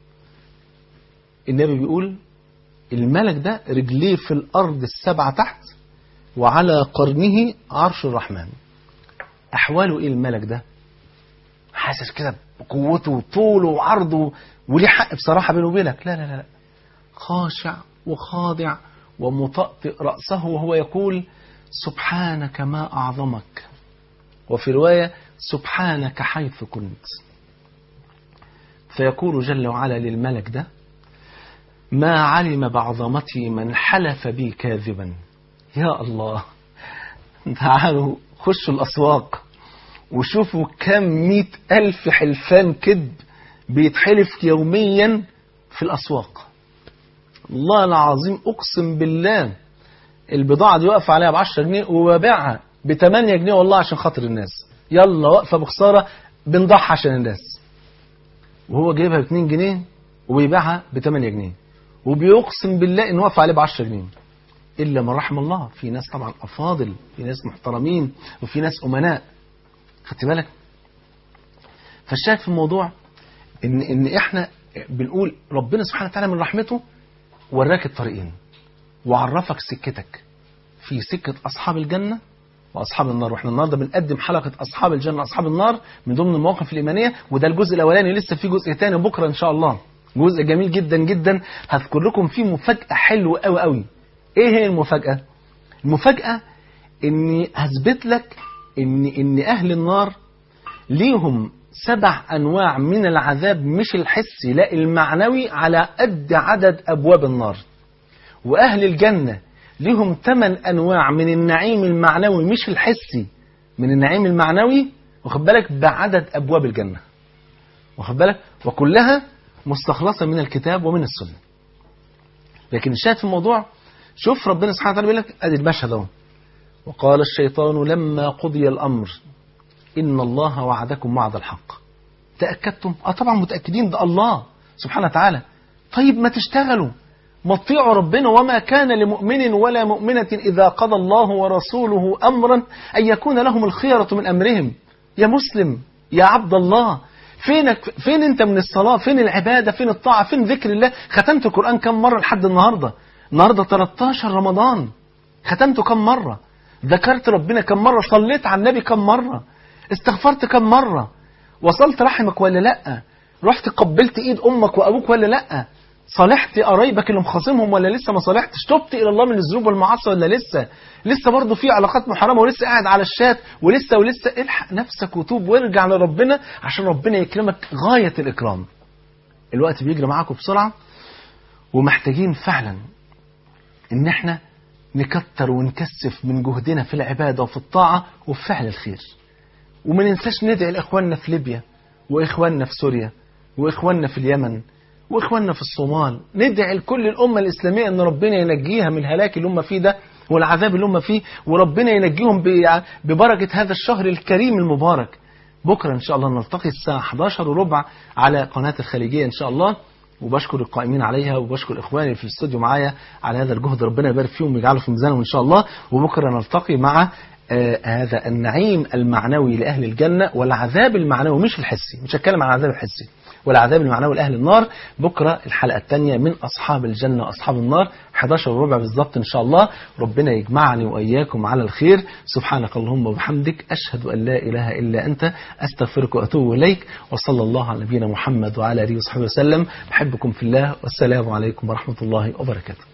النبي بيقول الملك ده رجليه في الأرض السبعة تحت، وعلى قرنه عرش الرحمن. أحواله إيه الملك ده؟ حاسس كده بقوته وطوله وعرضه، وليه حق بصراحة بينه وبينك. لا لا لا، خاشع وخاضع ومطأطئ رأسه وهو يقول سبحانك ما أعظمك، وفي رواية سبحانك حيث كنت. فيقول جل وعلا للملك ده ما علم بعظمتي من حلف بي كاذبا. يا الله، تعالوا خشوا الأسواق وشوفوا كم مئة ألف حلفان كذب بيتحلف يوميا في الأسواق. الله العظيم أقسم بالله البضاعة دي واقفة عليها بعشرة جنيه وببيعها بثمانية جنيه والله عشان خاطر الناس. يلا واقفة بخسارة بنضحى عشان الناس، وهو جايبها باثنين جنيه وبيبيعها بثمانية جنيه، وبيقسم بالله إنه واقف عليه بعشرة جنيه. إلا من رحم الله، في ناس طبعا أفاضل، في ناس محترمين، وفي ناس أمناء. خدت بالك؟ فالشاهد في الموضوع إن إن إحنا بنقول ربنا سبحانه وتعالى من رحمته وراك الطريقين وعرفك سكتك في سكة أصحاب الجنة وأصحاب النار. وإحنا النهارده بنقدم حلقة أصحاب الجنة وأصحاب النار من ضمن المواقف الإيمانية، وده الجزء الأولاني، لسه في جزء تاني بكرة إن شاء الله، جزء جميل جدا جدا هذكر لكم فيه مفاجأة حلوة قوي قوي. إيه هي المفاجأة؟ المفاجأة إني هثبت لك إن إن أهل النار ليهم سبع أنواع من العذاب، مش الحسي لا المعنوي، على قد عدد أبواب النار. وأهل الجنة ليهم ثمان أنواع من النعيم المعنوي مش الحسي، من النعيم المعنوي، واخد بالك، بعدد أبواب الجنة، واخد بالك، وكلها مستخلصة من الكتاب ومن السنة. لكن الشاهد في الموضوع، شوف ربنا سبحانه وتعالى بيقول لك ادي المشهد اهو. وقال الشيطان لما قضي الأمر إن الله وعدكم وعد الحق. تأكدتم؟ اه طبعا متأكدين، ده الله سبحانه وتعالى. طيب ما تشتغلوا، ما تطيعوا ربنا. وما كان لمؤمن ولا مؤمنة إذا قضى الله ورسوله أمرا أن يكون لهم الخيرة من أمرهم. يا مسلم يا عبد الله، فينك فين انت من الصلاة؟ فين العبادة؟ فين الطاعة؟ فين ذكر الله؟ ختمت القرآن كم مرة لحد النهاردة؟ النهاردة ثلاثة عشر رمضان، ختمته كم مرة؟ ذكرت ربنا كم مرة؟ صليت على النبي كم مرة؟ استغفرت كم مرة؟ وصلت رحمك ولا لأ؟ رحت قبلت ايد امك وابوك ولا لأ؟ صالحت قرايبك اللي مخاصمهم ولا لسه ما صالحتش؟ تبت الى الله من الذنوب والمعاصي ولا لسه؟ لسه برضه في علاقات محرمه ولسه قاعد على الشات ولسه ولسه الحق نفسك وتوب وارجع لربنا عشان ربنا يكرمك غايه الاكرام. الوقت بيجري معاكم بسرعه ومحتاجين فعلا ان احنا نكتر ونكثف من جهدنا في العباده وفي الطاعه وفي فعل الخير. وما ننساش ندعي لاخواننا في ليبيا واخواننا في سوريا واخواننا في اليمن واخواننا في الصومال. ندعي لكل الامه الاسلاميه ان ربنا ينجيها من الهلاك اللي هم فيه ده والعذاب اللي هم فيه، وربنا ينجيهم ببركه هذا الشهر الكريم المبارك. بكره ان شاء الله نلتقي الساعه احد عشر وربع على قناه الخليجيه ان شاء الله. وبشكر القائمين عليها وبشكر اخواني في الاستوديو معايا على هذا الجهد، ربنا يبارك فيهم ويجعله في ميزانهم ان شاء الله. وبكره نلتقي مع آه هذا النعيم المعنوي لاهل الجنه والعذاب المعنوي مش الحسي، مش هتكلم عن العذاب الحسي والعذاب المعنوي لأهل النار. بكرة الحلقة الثانية من أصحاب الجنة وأصحاب النار احد عشر وربع بالضبط إن شاء الله. ربنا يجمعني وإياكم على الخير. سبحانك اللهم وبحمدك أشهد أن لا إله إلا أنت أستغفرك وأتوب إليك. وصلى الله على نبينا محمد وعلى آله وصحبه وسلم. بحبكم في الله والسلام عليكم ورحمة الله وبركاته.